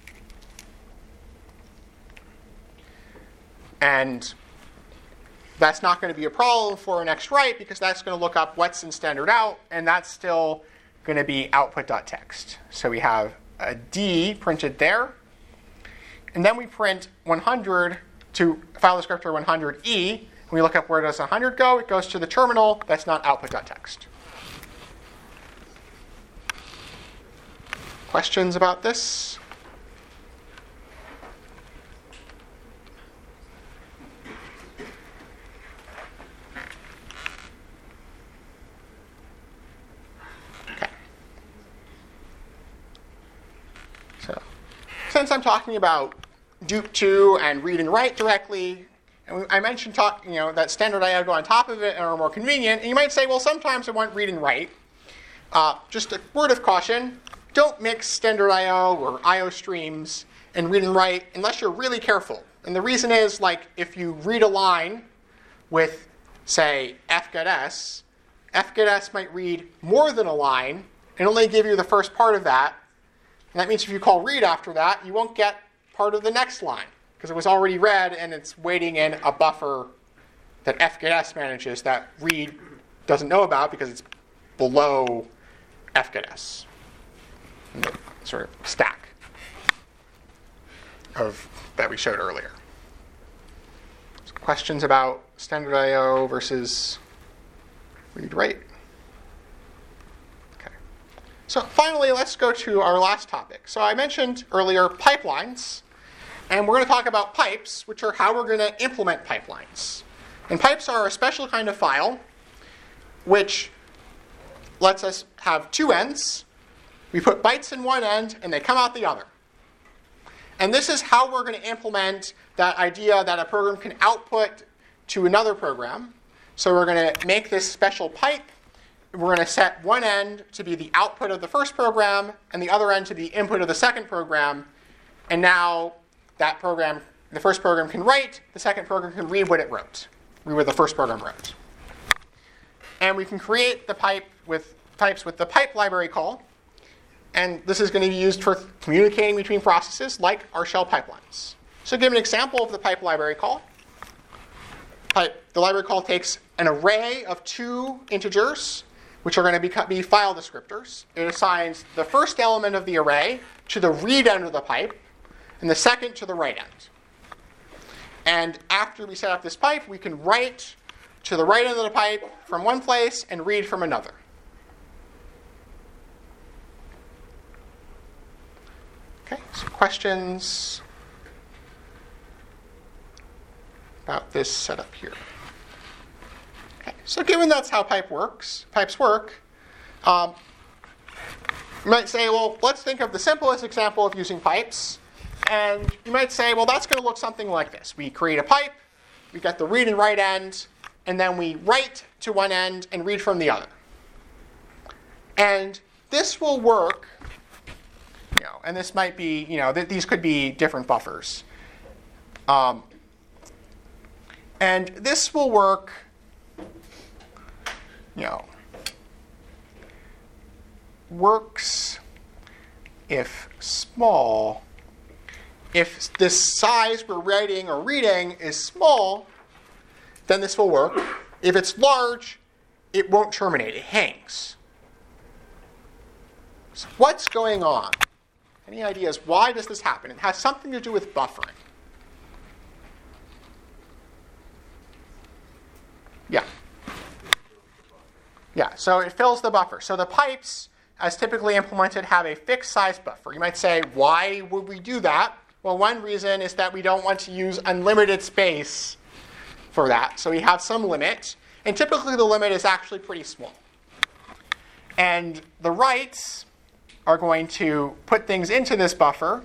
And that's not going to be a problem for our next write, because that's going to look up what's in standard out, and that's still going to be output.text. So we have a D printed there. And then we print 100 to file descriptor 100E. When we look up where does 100 go, it goes to the terminal. That's not output.text. Questions about this? Okay. So, since I'm talking about dupe2 and read and write directly, and I mentioned that standard I/O go on top of it and are more convenient. And you might say, well, sometimes I want read and write. Just a word of caution: don't mix standard I/O or I/O streams and read and write unless you're really careful. And the reason is, like, if you read a line with, say, fgetS, fgetS might read more than a line and only give you the first part of that. And that means if you call read after that, you won't get part of the next line, because it was already read and it's waiting in a buffer that fgetS manages that read doesn't know about because it's below fgetS. The sort of stack of that we showed earlier. So questions about standard I/O versus read-write? Okay. So finally, let's go to our last topic. So I mentioned earlier pipelines. And we're going to talk about pipes, which are how we're going to implement pipelines. And pipes are a special kind of file which lets us have two ends. We put bytes in one end, and they come out the other. And this is how we're going to implement that idea that a program can output to another program. So we're going to make this special pipe. We're going to set one end to be the output of the first program, and the other end to be input of the second program. And now that program, the first program can write, the second program can read what it wrote, read what the first program wrote. And we can create the pipes with the pipe library call. And this is going to be used for communicating between processes like our shell pipelines. So to give an example of the pipe library call. The library call takes an array of two integers, which are going to be file descriptors. It assigns the first element of the array to the read end of the pipe, and the second to the write end. And after we set up this pipe, we can write to the right end of the pipe from one place and read from another. Okay, so questions about this setup here? Okay, so given that's how pipes work, you might say, well, let's think of the simplest example of using pipes. And you might say, well, that's going to look something like this. We create a pipe, we get the read and write end, and then we write to one end and read from the other. And this will work, and this might be, these could be different buffers. And this will work, works if small if this size we're writing or reading is small, then this will work. If it's large, it won't terminate. It hangs. So what's going on? Any ideas? Why does this happen? It has something to do with buffering. Yeah. Yeah, so it fills the buffer. So the pipes, as typically implemented, have a fixed size buffer. You might say, why would we do that? Well, one reason is that we don't want to use unlimited space for that. So we have some limit. And typically the limit is actually pretty small. And the writes are going to put things into this buffer.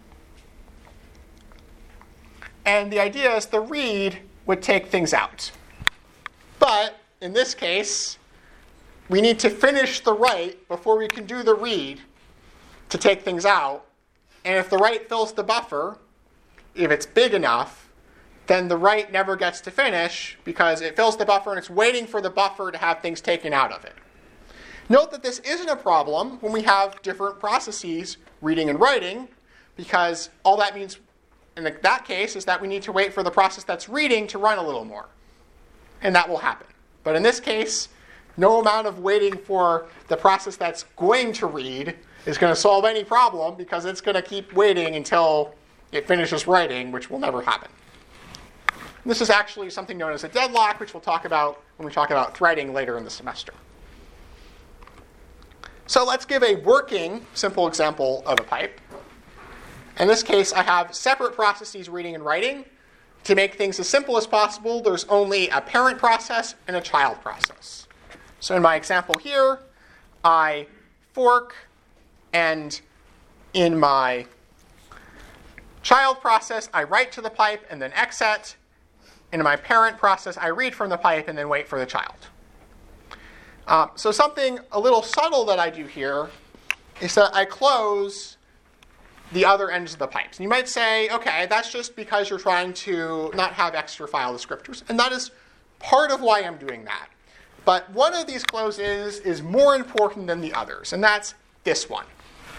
And the idea is the read would take things out. But in this case, we need to finish the write before we can do the read to take things out. And if the write fills the buffer, if it's big enough, then the write never gets to finish because it fills the buffer and it's waiting for the buffer to have things taken out of it. Note that this isn't a problem when we have different processes, reading and writing, because all that means in that case is that we need to wait for the process that's reading to run a little more. And that will happen. But in this case, no amount of waiting for the process that's going to read is going to solve any problem because it's going to keep waiting until it finishes writing, which will never happen. And this is actually something known as a deadlock, which we'll talk about when we talk about threading later in the semester. So let's give a working, simple example of a pipe. In this case, I have separate processes, reading and writing. To make things as simple as possible, there's only a parent process and a child process. So in my example here, I fork, and in my child process, I write to the pipe and then exit. In my parent process, I read from the pipe and then wait for the child. So something a little subtle that I do here is that I close the other ends of the pipes. And you might say, okay, that's just because you're trying to not have extra file descriptors. And that is part of why I'm doing that. But one of these closes is more important than the others, and that's this one.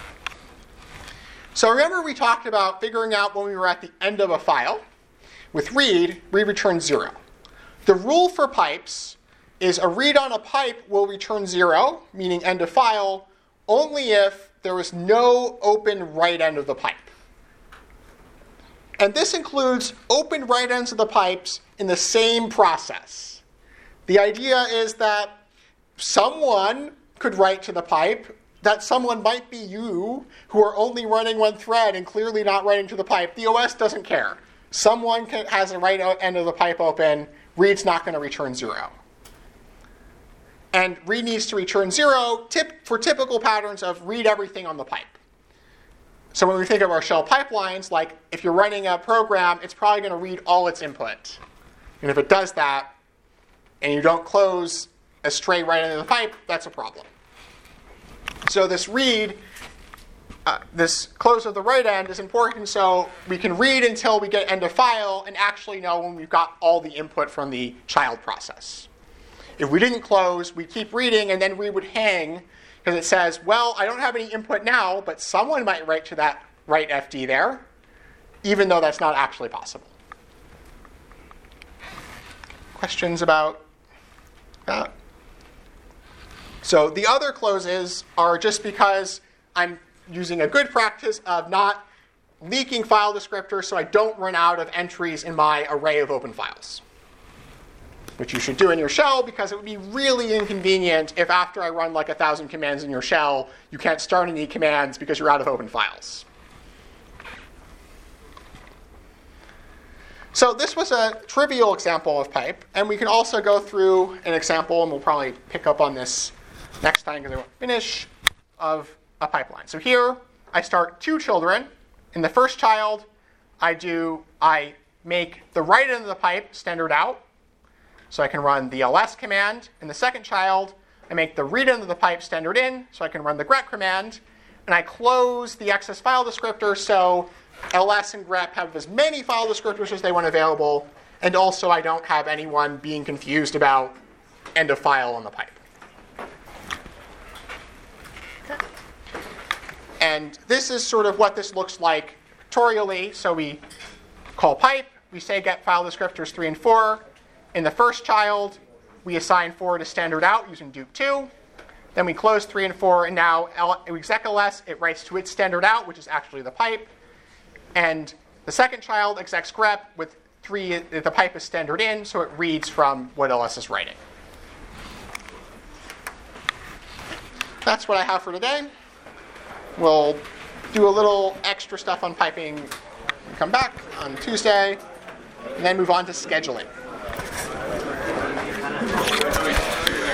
So remember we talked about figuring out when we were at the end of a file. With read returns 0. The rule for pipes is a read on a pipe will return 0, meaning end of file, only if there is no open right end of the pipe. And this includes open right ends of the pipes in the same process. The idea is that someone could write to the pipe, that someone might be you, who are only running one thread and clearly not writing to the pipe. The OS doesn't care. Someone has a right end of the pipe open, read's not going to return 0. And read needs to return 0 for typical patterns of read everything on the pipe. So when we think of our shell pipelines, like if you're running a program, it's probably going to read all its input. And if it does that, and you don't close a stray right into the pipe, that's a problem. So this read, this close of the right end is important so we can read until we get end of file and actually know when we've got all the input from the child process. If we didn't close, we'd keep reading, and then we would hang because it says, well, I don't have any input now, but someone might write to that write FD there, even though that's not actually possible. Questions about that? So the other closes are just because I'm using a good practice of not leaking file descriptors so I don't run out of entries in my array of open files, which you should do in your shell because it would be really inconvenient if after I run like 1,000 commands in your shell, you can't start any commands because you're out of open files. So this was a trivial example of pipe, and we can also go through an example, and we'll probably pick up on this next time because I won't finish, of a pipeline. So here I start 2 children. In the first child, I make the right end of the pipe standard out, so I can run the ls command. In the second child, I make the read end of the pipe standard in, so I can run the grep command. And I close the excess file descriptor, so ls and grep have as many file descriptors as they want available, and also I don't have anyone being confused about end of file on the pipe. And this is sort of what this looks like factorially, so we call pipe, we say get file descriptors 3 and 4. In the first child, we assign 4 to standard out using Duke2. Then we close 3 and 4, and now exec_ls, it writes to its standard out, which is actually the pipe. And the second child, exec_grep, with 3, the pipe is standard in, so it reads from what ls is writing. That's what I have for today. We'll do a little extra stuff on piping and come back on Tuesday, and then move on to scheduling.